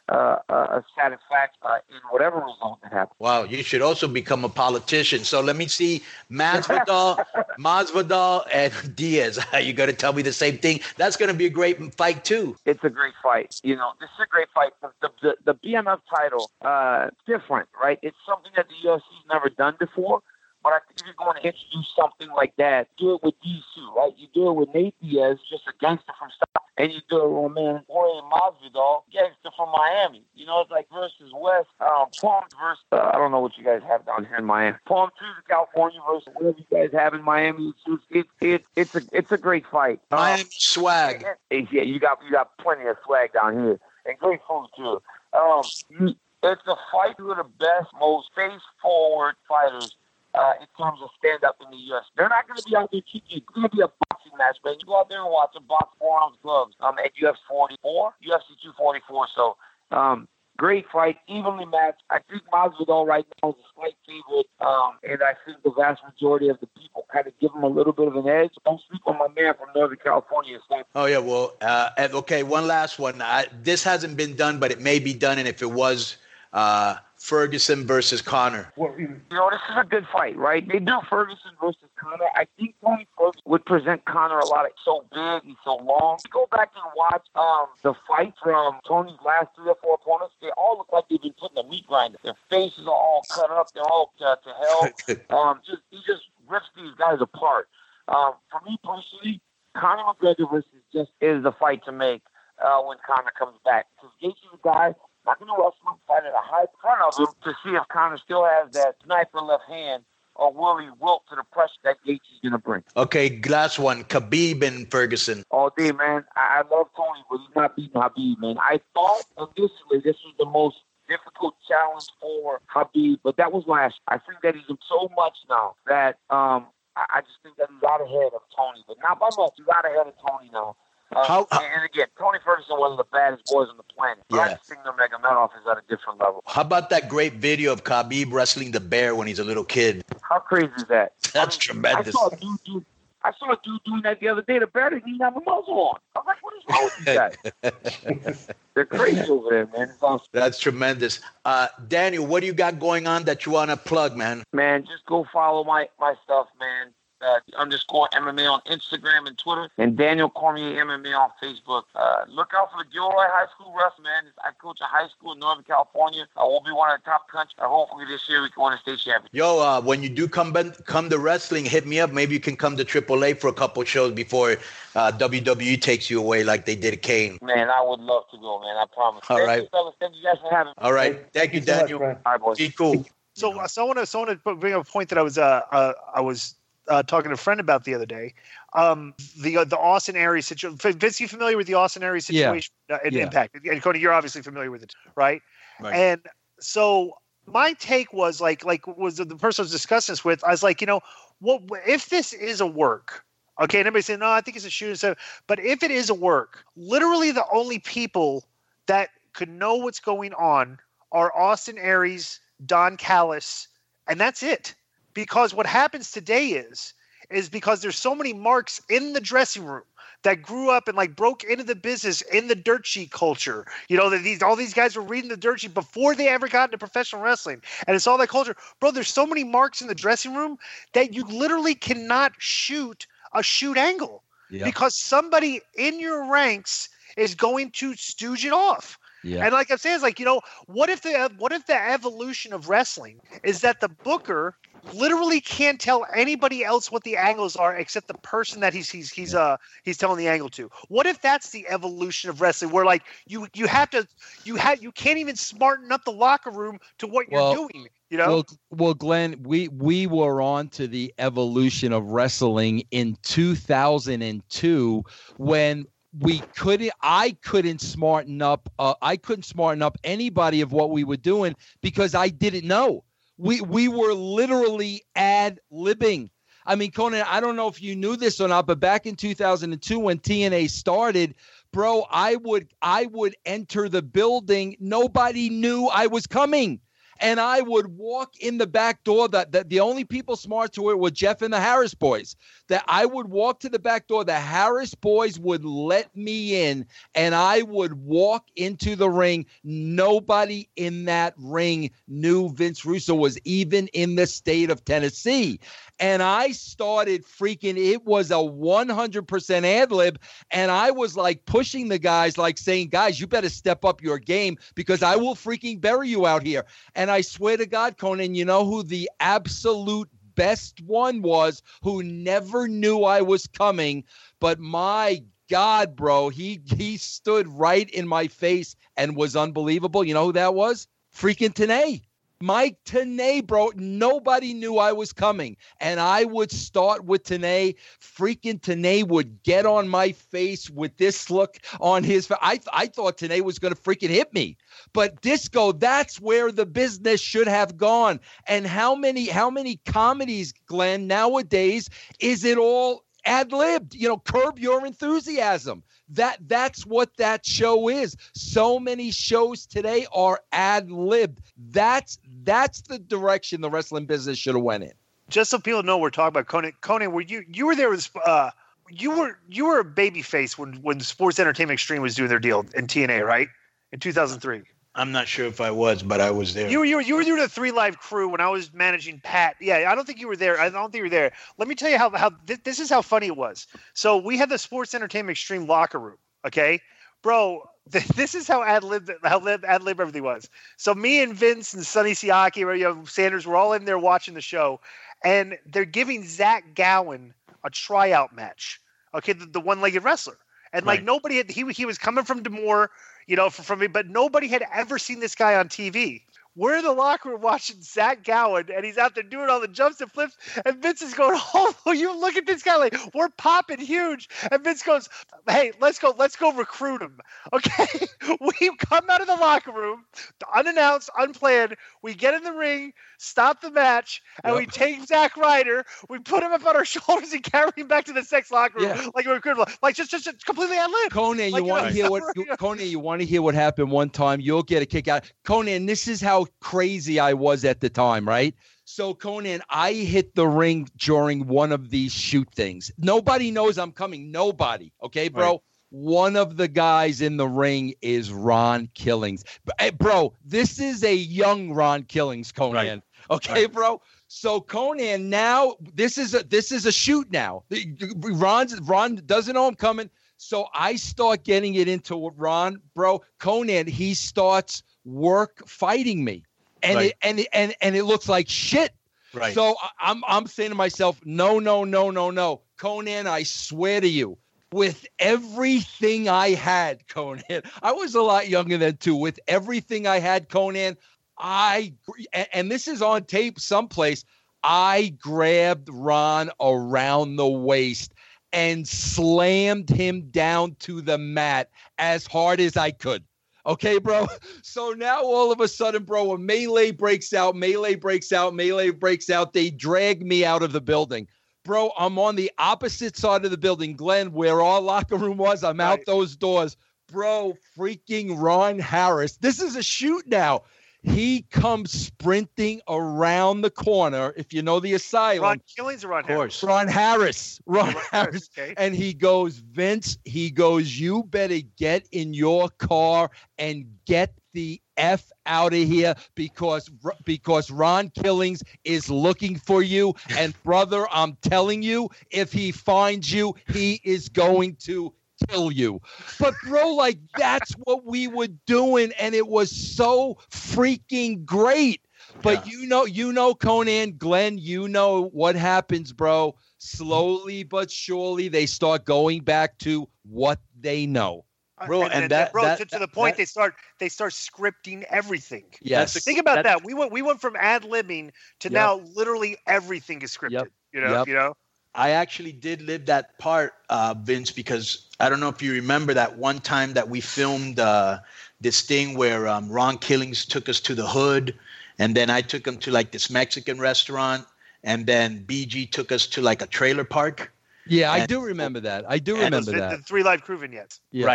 uh, uh, a satisfaction uh, in whatever result that happens. Wow, you should also become a politician. So let me see, Masvidal, Masvidal, and Diaz. You got to tell me the same thing. That's going to be a great fight too. It's a great fight. You know, this is a great fight. The the, the B M F title, uh, different, right? It's something that the U F C's never done before. But I think if you're going to introduce something like that, do it with these two, right? You do it with Nate Diaz, just a gangster from South, and you do it with my man Jorge Masvidal, gangster from Miami. You know, it's like versus West, um, Palm versus, uh, I don't know what you guys have down here in Miami. Palm Trees, California versus whatever you guys have in Miami. It's just, it, it, it's, a, it's a great fight. Miami um, swag. And, yeah, you got, you got plenty of swag down here. And great food, too. Um, it's a fight with the best, most face-forward fighters Uh, in terms of stand-up in the U S. They're not going to be out there kicking. It's going to be a boxing match, man. You go out there and watch a box four-ounce gloves um, at U F C forty-four, U F C two forty-four. So, um, great fight, evenly matched. I think Masvidal right now is a slight favorite, um, and I think the vast majority of the people kind of give him a little bit of an edge. Don't sleep on my man from Northern California. Oh, yeah, well, uh, and, okay, one last one. I, this hasn't been done, but it may be done, and if it was, uh, Ferguson versus Conor. Well, you know, this is a good fight, right? They do Ferguson versus Conor. I think Tony Ferguson would present Conor a lot. Of, so big, he's so long. You go back and watch um, the fight from Tony's last three or four opponents. They all look like they've been put in a meat grinder. Their faces are all cut up. They're all uh, to hell. um, just he just rips these guys apart. Um, for me personally, Conor McGregor versus just is the fight to make uh, when Conor comes back. Because Gaethje's a guy. Not going to wrestle him, fight at a high front of him to see if Conor still has that sniper left hand or will he wilt to the pressure that Gaethje's going to bring. Okay, last one, Khabib and Ferguson. All day, man. I, I love Tony, but he's not beating Khabib, man. I thought initially this was the most difficult challenge for Khabib, but that was last. I think that he's in so much now that um, I, I just think that he's out ahead of Tony, but not by much. He's out ahead of Tony now. Uh, How, and, and again, Tony Ferguson was one of the baddest boys on the planet. But Yeah. I just think Nurmagomedov is at a different level. How about that great video of Khabib wrestling the bear when he's a little kid? How crazy is that? That's I mean, tremendous. I saw a dude do. I saw a dude doing that the other day. The bear didn't even have a muzzle on. I was like, what is wrong with these guys? They're crazy over there, man. It's awesome. That's tremendous. Uh, Daniel, what do you got going on that you want to plug, man? Man, just go follow my, my stuff, man. Uh, underscore M M A on Instagram and Twitter, and Daniel Cormier M M A on Facebook. Uh, look out for the Gilroy High School wrestling, man. I coach a high school in Northern California. I will be one of the top countries. Uh, hopefully this year we can win a state championship. Yo, uh, when you do come come to wrestling, hit me up. Maybe you can come to triple A for a couple shows before uh, W W E takes you away like they did Kane. Man, I would love to go, man. I promise. All Thank right. you, fellas. Thank you guys for having me. All right. Thank you, Daniel. All right, boys. Be cool. So, so I want to so I want to bring up a point that I was uh, uh I was uh, talking to a friend about the other day. Um, the uh, the Austin Aries situation. Vince, you familiar with the Austin Aries situation? Yeah. Uh, and Yeah. Impact. And Cody, you're obviously familiar with it, right? Right. And so my take was like like was the person I was discussing this with. I was like, you know, what if this is a work? Okay, and everybody saying, no, I think it's a shoot. So, but if it is a work, literally the only people that could know what's going on are Austin Aries, Don Callis, and that's it. Because what happens today is, is because there's so many marks in the dressing room that grew up and like broke into the business in the dirt sheet culture. You know, that these all these guys were reading the dirt sheet before they ever got into professional wrestling. And it's all that culture. Bro, there's so many marks in the dressing room that you literally cannot shoot a shoot angle. Yeah. Because somebody in your ranks is going to stooge it off. Yeah. And like I'm saying, it's like, you know, what if the what if the evolution of wrestling is that the booker literally can't tell anybody else what the angles are except the person that he's he's he's uh he's telling the angle to? What if that's the evolution of wrestling, where like you you have to you have you can't even smarten up the locker room to what you're Well, doing? You know? Well, well, Glenn, we we were on to the evolution of wrestling in two thousand two when we couldn't. I couldn't smarten up. Uh, I couldn't smarten up anybody of what we were doing because I didn't know. We we were literally ad-libbing. I mean, Conan, I don't know if you knew this or not, but back in two thousand two when T N A started, bro, I would I would enter the building. Nobody knew I was coming. And I would walk in the back door. That, that the only people smart to it were Jeff and the Harris boys. That I would walk to the back door. The Harris boys would let me in, and I would walk into the ring. Nobody in that ring knew Vince Russo was even in the state of Tennessee. And I started freaking, it was a one hundred percent ad lib. And I was like pushing the guys, like saying, guys, you better step up your game because I will freaking bury you out here. And I swear to God, Conan, you know who the absolute best one was, who never knew I was coming, but my God, bro, he he stood right in my face and was unbelievable. You know who that was? Freaking Tenay. Mike Tenay, bro. Nobody knew I was coming. And I would start with Tenay. Freaking Tenay would get on my face with this look on his face. I, I thought Tenay was going to freaking hit me. But Disco, that's where the business should have gone. And how many, how many comedies, Glenn, nowadays is it all ad-libbed? You know, Curb Your Enthusiasm. That that's what that show is. So many shows today are ad-libbed. That's that's the direction the wrestling business should have went in. Just so people know, we're talking about Conan. Conan, were you you were there with uh you were you were a babyface when when Sports Entertainment Extreme was doing their deal in T N A, right? In two thousand three. I'm not sure if I was, but I was there. You were you were you were doing the Three Live Crew when I was managing Pat. Yeah, I don't think you were there. I don't think you were there. Let me tell you how how th- this is how funny it was. So we had the Sports Entertainment Extreme locker room. Okay, bro. Th- this is how ad lib how ad lib everything was. So me and Vince and Sonny Siaki, you know, Sanders, were all in there watching the show, and they're giving Zach Gowen a tryout match. Okay, the, the one-legged wrestler, and like right. nobody had he he was coming from D'Amore. You know, from, from me, but nobody had ever seen this guy on T V. We're in the locker room watching Zach Gowen, and he's out there doing all the jumps and flips, and Vince is going, oh, you look at this guy, like, we're popping huge. And Vince goes, hey, let's go, let's go recruit him. Okay? We come out of the locker room, unannounced, unplanned. We get in the ring, stop the match, and yep. we take Zack Ryder, we put him up on our shoulders and carry him back to the sex locker room. Yeah. Like, we're like just, just, just completely ad-lib. Conan, like, you, you want know, to hear what, you, Conan, you want to hear what happened one time? You'll get a kick out. Conan, this is how crazy I was at the time, right? So, Conan, I hit the ring during one of these shoot things. Nobody knows I'm coming. Nobody. Okay, bro? Right. One of the guys in the ring is Ron Killings. Hey, bro, this is a young Ron Killings, Conan. Right. Okay, right. bro? So, Conan, now, this is a this is a shoot now. Ron's, Ron doesn't know I'm coming. So, I start getting it into Ron, bro. Conan, he starts work fighting me. And right. it and it, and and it looks like shit. Right. So I'm I'm saying to myself, no, no, no, no, no, Conan, I swear to you, with everything I had, Conan, I was a lot younger than two. With everything I had, Conan, I and this is on tape someplace. I grabbed Ron around the waist and slammed him down to the mat as hard as I could. Okay, bro. So now all of a sudden, bro, a melee breaks out, melee breaks out, melee breaks out. They drag me out of the building. Bro, I'm on the opposite side of the building, Glenn, where our locker room was. I'm out right. those doors. Bro, freaking Ron Harris. This is a shoot now. He comes sprinting around the corner, if you know the asylum. Ron Killings or Ron Harris? Ron Harris. Ron, Ron Harris. Okay. And he goes, Vince, he goes, you better get in your car and get the F out of here because, because Ron Killings is looking for you. And, brother, I'm telling you, if he finds you, he is going to kill you. But bro, like that's what we were doing, and it was so freaking great. But yeah. you know, you know, Conan, Glenn, you know what happens, bro. Slowly but surely, they start going back to what they know. Bro, and, and, and that, bro, that, to, to the point that, they start they start scripting everything. Yes, think about that. We went we went from ad libbing to yep. now literally everything is scripted. Yep. You know, yep. you know. I actually did live that part, uh, Vince, because I don't know if you remember that one time that we filmed uh, this thing where um, Ron Killings took us to the hood, and then I took him to like this Mexican restaurant, and then B G took us to like a trailer park. Yeah, and, I do remember that. I do remember the, that. The Three Live Crew vignettes. Yeah. Right.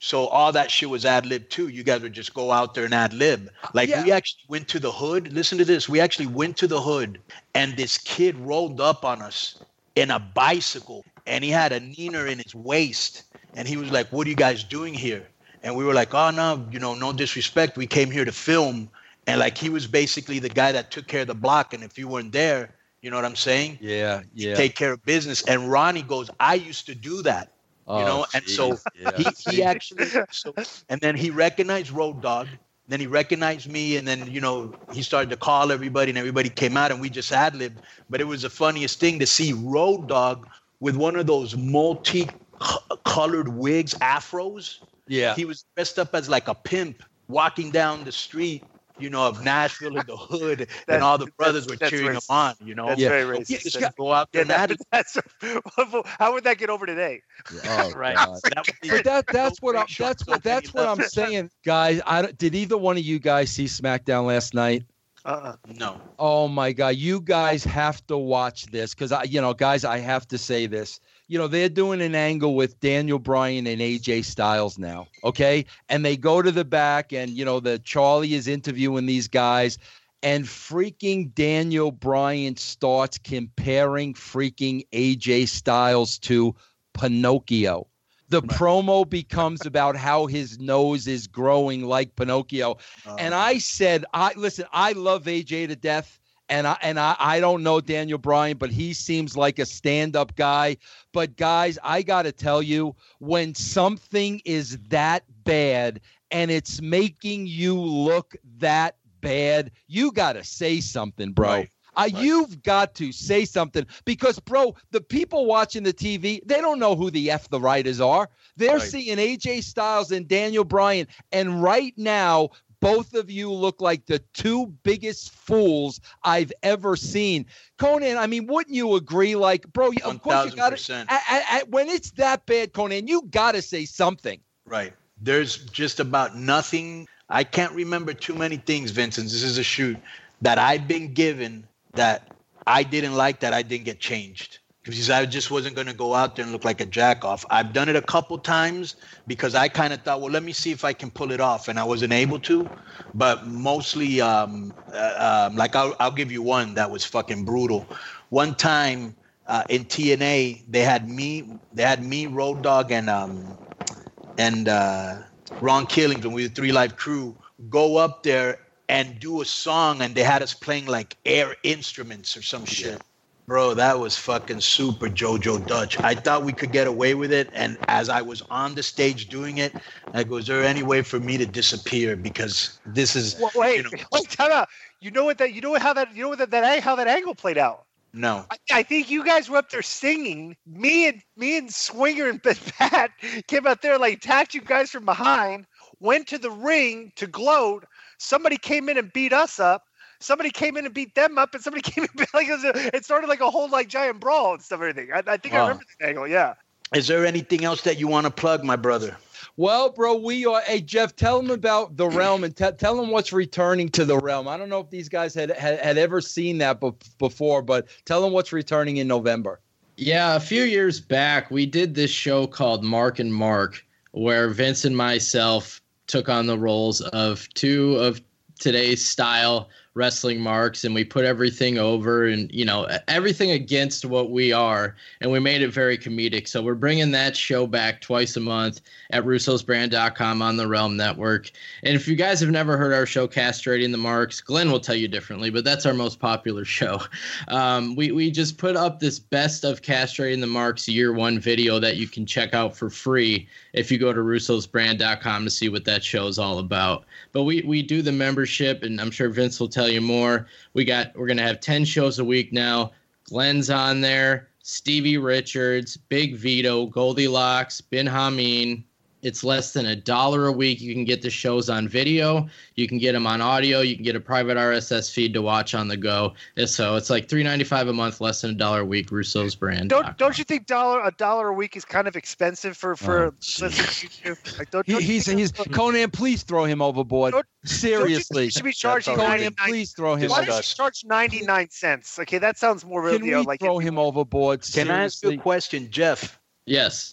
So all that shit was ad lib too. You guys would just go out there and ad lib. Like yeah. we actually went to the hood. Listen to this. We actually went to the hood, and this kid rolled up on us in a bicycle, and he had a neener in his waist, and he was like, "What are you guys doing here?" And we were like, "Oh no, you know, no disrespect. We came here to film." And like he was basically the guy that took care of the block, and if you weren't there, you know what I'm saying? Yeah, yeah. Take care of business. And Ronnie goes, "I used to do that." You know, oh, and so yeah. he, he actually, so, and then he recognized Road Dogg. Then he recognized me, and then, you know, he started to call everybody, and everybody came out, and we just ad-libbed. But it was the funniest thing to see Road Dogg with one of those multi-colored wigs, afros. Yeah. He was dressed up as like a pimp walking down the street, you know, of Nashville in the hood, that, and all the brothers were cheering him on, you know. That's yeah. very racist. Yeah, just got, go out there yeah, and that, that's, how would that get over today? Oh, right. That but that, that's what I'm, that's what that's what I'm saying, guys. I did either one of you guys see SmackDown last night? Uh-uh. No. Oh my God, you guys have to watch this because I, you know, guys, I have to say this. You know, they're doing an angle with Daniel Bryan and A J Styles now, okay? And they go to the back, and, you know, the Charlie is interviewing these guys, and freaking Daniel Bryan starts comparing freaking A J Styles to Pinocchio. The right. promo becomes about how his nose is growing like Pinocchio. Uh, and I said, I listen, I love A J to death. And I and I, I don't know Daniel Bryan, but he seems like a stand-up guy. But guys, I got to tell you, when something is that bad and it's making you look that bad, you got to say something, bro. Right. Uh, right. You've got to say something because, bro, the people watching the T V, they don't know who the F the writers are. They're right. seeing A J Styles and Daniel Bryan. And right now, both of you look like the two biggest fools I've ever seen. Conan, I mean, wouldn't you agree? Like, bro, of course you got to. When it's that bad, Conan, you got to say something. Right. There's just about nothing. I can't remember too many things, Vincent. This is a shoot that I've been given that I didn't like, that I didn't get changed. Because I just wasn't going to go out there and look like a jack off. I've done it a couple times because I kind of thought, well, let me see if I can pull it off. And I wasn't able to. But mostly, um, uh, um, like, I'll, I'll give you one that was fucking brutal. One time uh, in T N A, they had me, they had me, Road Dogg, and um, and uh, Ron Killings, when we were the Three Live Crew, go up there and do a song. And they had us playing like air instruments or some shit. Yeah. Bro, that was fucking super JoJo Dutch. I thought we could get away with it. And as I was on the stage doing it, I go, is there any way for me to disappear? Because this is. Well, wait, you know, wait, time out. You know what that? You know what how that? You know what that? that how that angle played out? No. I, I think you guys were up there singing. Me and me and Swinger and Pat came out there, like attacked you guys from behind. Went to the ring to gloat. Somebody came in and beat us up. Somebody came in and beat them up, and somebody came in and like it, was a, it started like a whole like giant brawl and stuff. And everything. I, I think wow. I remember that angle. Yeah. Is there anything else that you want to plug, my brother? Well, bro, we are. Hey, Jeff, tell them about the Realm and t- tell them what's returning to the Realm. I don't know if these guys had had, had ever seen that be- before, but tell them what's returning in November. Yeah, a few years back, we did this show called Mark and Mark, where Vince and myself took on the roles of two of today's style wrestling marks, and we put everything over and, you know, everything against what we are, and we made it very comedic. So we're bringing that show back twice a month at russos brand dot com on the Realm Network. And if you guys have never heard our show Castrating the Marks, Glenn will tell you differently, but that's our most popular show. Um, we, we just put up this best of Castrating the Marks year one video that you can check out for free if you go to russos brand dot com to see what that show is all about. But we, we do the membership, and I'm sure Vince will tell you more. We got we're gonna have ten shows a week now. Glenn's on there, Stevie Richards, Big Vito, Goldilocks, Bin Hameen. It's less than a dollar a week. You can get the shows on video. You can get them on audio. You can get a private R S S feed to watch on the go. So it's like three ninety-five a month, less than a dollar a week. Russo's brand. Don't don't you think dollar a dollar a week is kind of expensive for for? Oh, like, don't, don't he, he's he's Conan. Please throw him overboard. Don't, Seriously, you should be charging Conan. Please throw him. Why don't you charge ninety-nine cents? Okay, that sounds more real. Can we like throw him overboard? Can Seriously? I ask you a question, Jeff? Yes.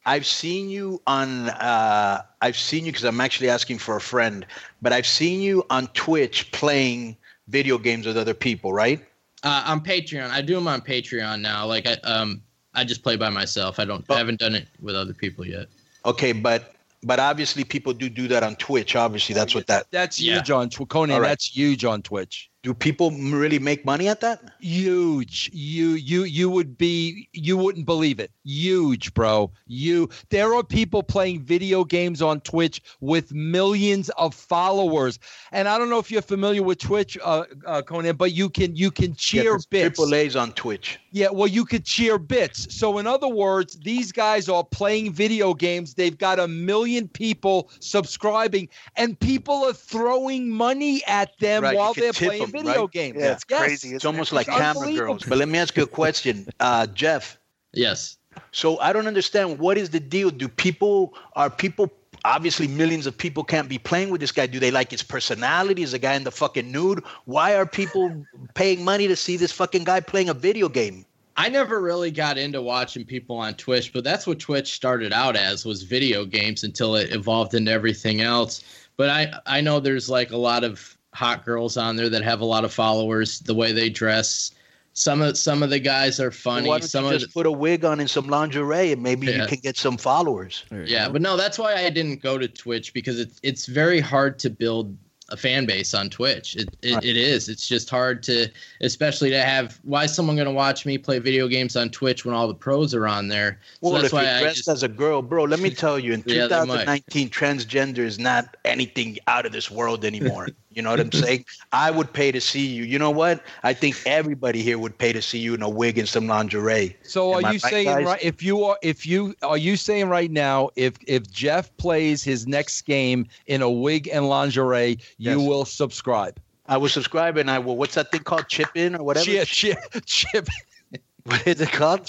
I've seen you on. Uh, I've seen you because I'm actually asking for a friend, but I've seen you on Twitch playing video games with other people, right? Uh, on Patreon, I do them on Patreon now. Like I, um, I just play by myself. I don't. Oh. I haven't done it with other people yet. Okay, but but obviously people do do that on Twitch. Obviously, that's what that. That's yeah. huge on Twitch. Conan, right. That's huge on Twitch. Do people really make money at that? Huge. You you you would be you wouldn't believe it. Huge, bro. You there are people playing video games on Twitch with millions of followers. And I don't know if you're familiar with Twitch, uh, uh Conan, but you can you can cheer yeah, bits. Triple A's on Twitch. Yeah, well, you could cheer bits. So in other words, these guys are playing video games. They've got a million people subscribing, and people are throwing money at them right, while they're playing them, video right? games. Yeah, it's yes. crazy. It's almost like camera girls. But let me ask you a question, uh, Jeff. Yes. So I don't understand. What is the deal? Do people are people obviously millions of people can't be playing with this guy? Do they like his personality? Is the guy in the fucking nude? Why are people paying money to see this fucking guy playing a video game? I never really got into watching people on Twitch, but that's what Twitch started out as, was video games, until it evolved into everything else. But I, I know there's like a lot of hot girls on there that have a lot of followers, the way they dress. Some of some of the guys are funny. Well, why don't some you of just the, put a wig on and some lingerie, and maybe yeah. you can get some followers. Yeah, but no, that's why I didn't go to Twitch, because it's it's very hard to build a fan base on Twitch. It it, right. it is. It's just hard to, especially to have. Why is someone going to watch me play video games on Twitch when all the pros are on there? So well, that's if why you're dressed just, as a girl, bro, let me tell you, in yeah, twenty nineteen, transgender is not anything out of this world anymore. You know what I'm saying? I would pay to see you. You know what? I think everybody here would pay to see you in a wig and some lingerie. So Am are I you right, saying guys? right if you are if you are you saying right now if if Jeff plays his next game in a wig and lingerie, you Yes. will subscribe? I will subscribe and I will. What's that thing called? Chip in or whatever. Chip, chip, chip. What is it called?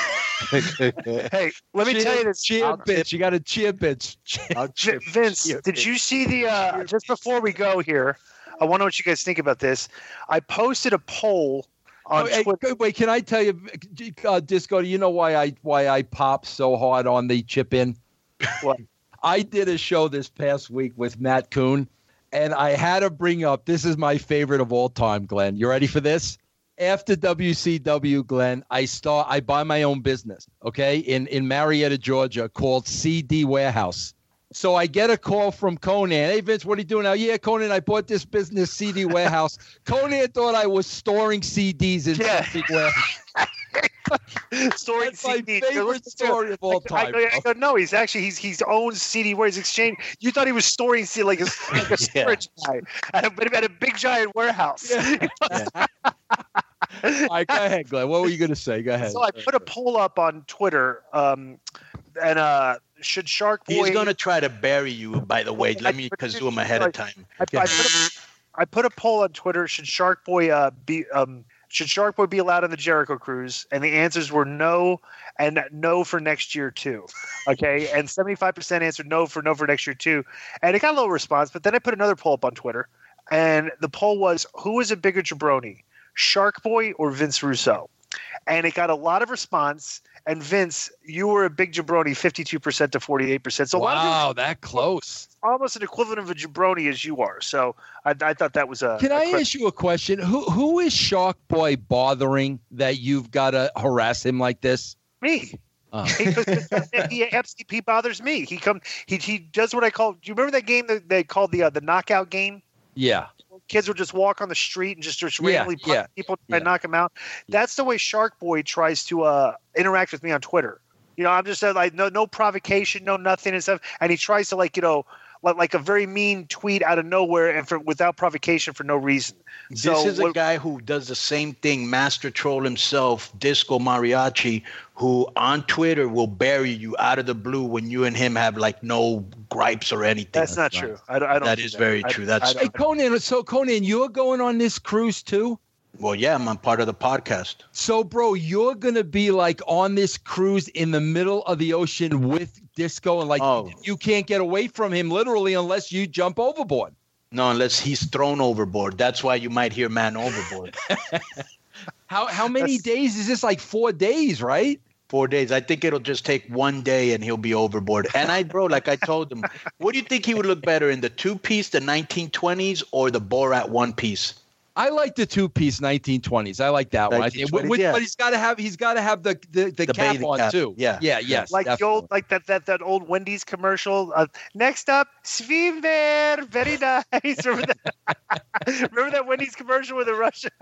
Hey, let me cheer, tell you this. Cheer I'll, bits. You got to cheer bits. Chip, Vince, cheer did bits. you see the uh, just before we go here? I want to know what you guys think about this. I posted a poll on oh, Twitter. Hey, wait, can I tell you, uh, Disco? Do you know why I why I pop so hard on the chip in? What? I did a show this past week with Matt Kuhn, and I had to bring up. This is my favorite of all time, Glenn. You ready for this? After W C W, Glenn, I start. I buy my own business, okay, in in Marietta, Georgia, called C D Warehouse. So I get a call from Conan. Hey, Vince, what are you doing now? Yeah, Conan, I bought this business, C D Warehouse. Conan thought I was storing C Ds in Yeah. C D Warehouse. Storing That's my C Ds. favorite story of all time. I, I, I go, no, he's actually he's he's owns C D Warehouse Exchange. You thought he was storing C like a, like a storage guy at a, at a big giant warehouse. Yeah. Yeah. All right, go ahead, Glenn. What were you going to say? Go ahead. So I put a poll up on Twitter, um, and uh, should Shark Boy? He's going to try to bury you, by the way. Let me presume ahead of time. I, I, put a, I put a poll on Twitter. Should Shark Boy uh, be um, should Shark Boy be allowed on the Jericho Cruise? And the answers were no and no for next year too. Okay, and seventy-five percent answered no for no for next year too. And it got a little response. But then I put another poll up on Twitter, and the poll was, who is a bigger jabroni, Shark Boy or Vince Russo? And it got a lot of response. And Vince, you were a big jabroni, fifty-two percent to forty-eight percent. So a wow, lot of people, that close. Almost an equivalent of a jabroni as you are. So I, I thought that was a. Can a I question. ask you a question? Who who is Shark Boy bothering that you've got to harass him like this? Me. Oh. he, he, he bothers me. He come. He he does what I call. Do you remember that game that they called the uh, the knockout game? Yeah. Kids would just walk on the street and just, just Yeah, randomly punch yeah, people try yeah. to knock them out. That's the way Shark Boy tries to uh, interact with me on Twitter. You know, I'm just uh, like no no provocation, no nothing and stuff. And he tries to like you know like, like a very mean tweet out of nowhere and for without provocation for no reason. This so, is a what, guy who does the same thing, Master Troll himself, Disco Mariachi, who on Twitter will bury you out of the blue when you and him have like no gripes or anything. That's, that's not true. I, I don't. That do is that. very I, true. That's Hey, Conan. So Conan, you're going on this cruise too? Well, yeah, I'm part of the podcast. So, bro, you're gonna be like on this cruise in the middle of the ocean with Disco, and like oh. you can't get away from him literally unless you jump overboard. No, unless he's thrown overboard. That's why you might hear "man overboard." how how many That's... days is this? Like four days, right? Four days. I think it'll just take one day and he'll be overboard. And I, bro, like I told him, what do you think he would look better in, the two-piece, the nineteen twenties, or the Borat one-piece? I like the two-piece nineteen twenties. I like that one. I think, with, yeah. But he's got to have he's got to have the the, the, The cap bathing on cap. too. Yeah. yeah, yes. Like definitely. the old, like that that that old Wendy's commercial. Uh, next up, Swimwear, very nice. Remember that? Remember that Wendy's commercial with the Russian?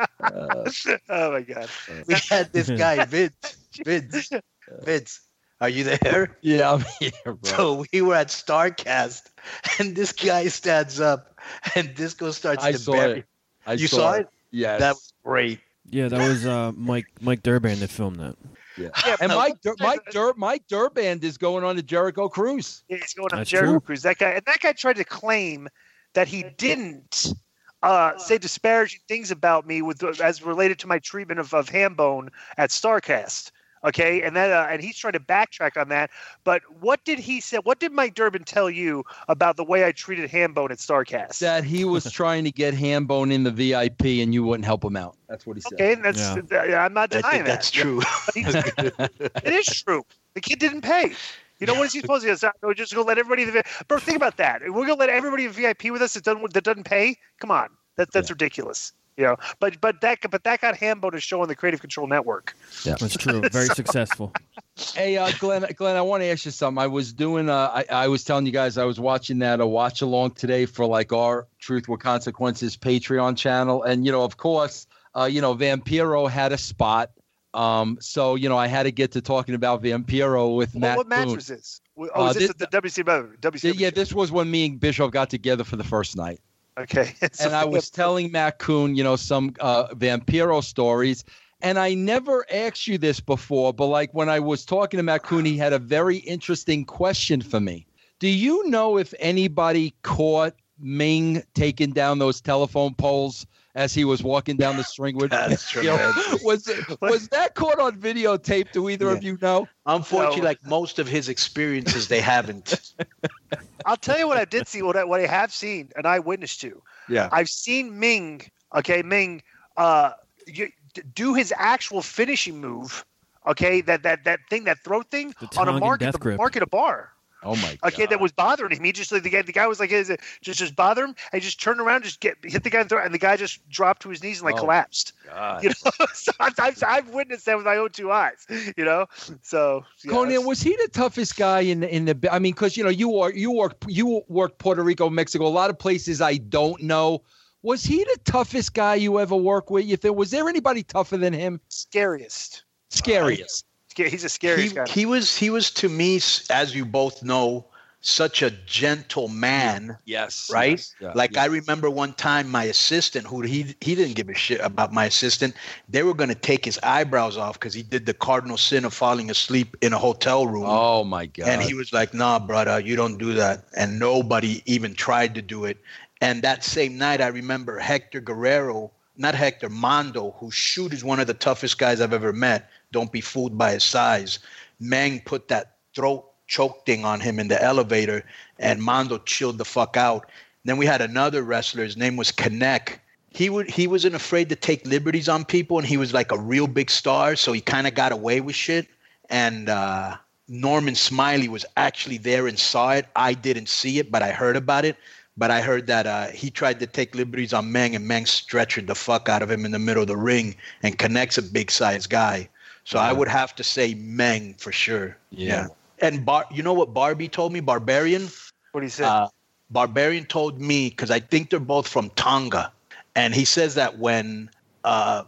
Oh my God. We had this guy, Vince. Vince. Vince. Are you there? Yeah, I'm here, bro. So we were at StarCast, and this guy stands up, and Disco starts I to saw bury. it. I you saw, saw it. it? Yes. That was great. Yeah, that was uh, Mike Mike Durban that filmed that. Yeah. Yeah, And but- Mike Dur- Mike Dur- Mike Durband is going on the Jericho cruise. Yeah, he's going on That's Jericho true. Cruise. That guy, and that guy tried to claim that he didn't uh, say disparaging things about me with as related to my treatment of, of Hambone at StarCast. Okay, and that uh, and he's trying to backtrack on that. But what did he say? What did Mike Durbin tell you about the way I treated Hambone at StarCast? That he was trying to get Hambone in the V I P and you wouldn't help him out. That's what he said. Okay, and that's Yeah. uh, I'm not I denying think that's that. true. But he's- it is true. The kid didn't pay. You know what is he supposed to do? We're just gonna let everybody. In the, bro, think about that. We're gonna let everybody in V I P with us that doesn't that doesn't pay. Come on, that that's ridiculous. You know, but but that but that got Hambone to show on the Creative Control Network. Yeah. That's true. Very successful. Hey, uh, Glenn, Glenn, I want to ask you something. I was doing, uh, I, I was telling you guys, I was watching that a watch along today for like our Truth with Consequences Patreon channel. And, you know, of course, uh, you know, Vampiro had a spot. Um, so, you know, I had to get to talking about Vampiro with Well, Matt what match Boone. was this? Oh, Uh, is this this- the W C W? W C W? Yeah, this was when me and Bishop got together for the first night. Okay. And I was telling Matt Kuhn, you know, some uh, Vampiro stories. And I never asked you this before, but like when I was talking to Matt Kuhn, he had a very interesting question for me. Do you know if anybody caught Ming taking down those telephone poles as he was walking down the Stringwood? That's You know, tremendous. was was that caught on videotape? Do either of you know? Unfortunately, No. like most of his experiences, they haven't. I'll tell you what I did see, what I, what I have seen, an eyewitness to. Yeah. I've seen Ming, okay, Ming, uh, you, do his actual finishing move, okay, that that that thing, that throat thing The on a Tongan market, death the grip. market a bar. Oh my Okay, God. that was bothering him. He just like the guy, the guy was like, is it just just bother him? And he just turned around, just get hit the guy in the throat, and the guy just dropped to his knees and like Oh, collapsed. God. You know, so I've, I've, I've witnessed that with my own two eyes. You know, so yeah, Conan, it's- was he the toughest guy in the, in the? I mean, because you know you work you work you work Puerto Rico, Mexico, a lot of places I don't know. Was he the toughest guy you ever worked with? If there was there anybody tougher than him? scariest. Scariest. Sca- He's a scariest he, guy. he was he was to me, s- as you both know, such a gentle man. Yes. Right? yes, yeah, like yeah. I remember one time my assistant, who he he didn't give a shit about my assistant, they were gonna take his eyebrows off because he did the cardinal sin of falling asleep in a hotel room. Oh my God. And he was like, "Nah, brother, you don't do that." And nobody even tried to do it. And that same night, I remember Hector Guerrero, not Hector, Mondo, who shoot is one of the toughest guys I've ever met. Don't be fooled by his size. Meng put that throat choke thing on him in the elevator, and Mondo chilled the fuck out. Then we had another wrestler. His name was Kanek. He would he wasn't afraid to take liberties on people, and he was like a real big star, so he kind of got away with shit. And uh, Norman Smiley was actually there and saw it. I didn't see it, but I heard about it. But I heard that uh, he tried to take liberties on Meng, and Meng stretchered the fuck out of him in the middle of the ring, and Kanek's a big-sized guy. So I would have to say Meng for sure. Yeah. And Bar- you know what Barbie told me, Barbarian? What do you say? Uh, Barbarian told me, because I think they're both from Tonga, and he says that when uh,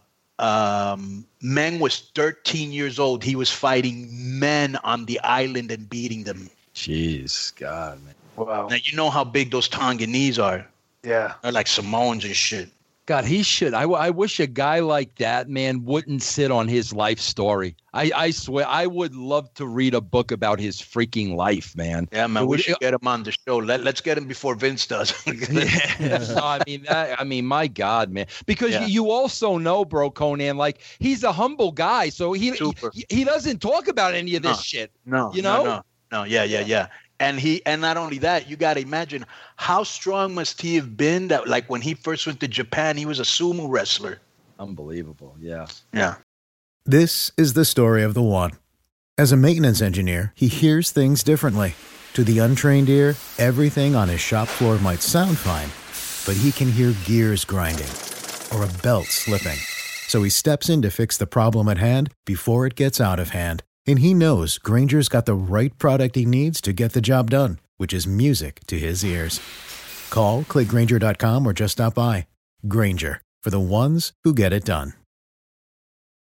um, Meng was thirteen years old, he was fighting men on the island and beating them. Jeez, God, man. Wow. Now, you know how big those Tonganese are. Yeah. They're like Samoans and shit. God, he should. I, I wish a guy like that, man, wouldn't sit on his life story. I, I swear, I would love to read a book about his freaking life, man. Yeah, man, It we would- should get him on the show. Let, let's get him before Vince does. Yeah. No, I mean, that, I mean, my God, man. Because Yeah. you also know, bro, Conan, like he's a humble guy, so he Super. he, he doesn't talk about any of this No. shit. No, You no, know? no, no, yeah, yeah, yeah. And he, and not only that, you got to imagine how strong must he have been that, like, when he first went to Japan, he was a sumo wrestler. Unbelievable. Yeah. Yeah. This is the story of the one. As a maintenance engineer, he hears things differently. To the untrained ear, everything on his shop floor might sound fine, but he can hear gears grinding or a belt slipping. So he steps in to fix the problem at hand before it gets out of hand. And he knows Grainger's got the right product he needs to get the job done, which is music to his ears. Call, click Grainger dot com, or just stop by. Grainger, for the ones who get it done.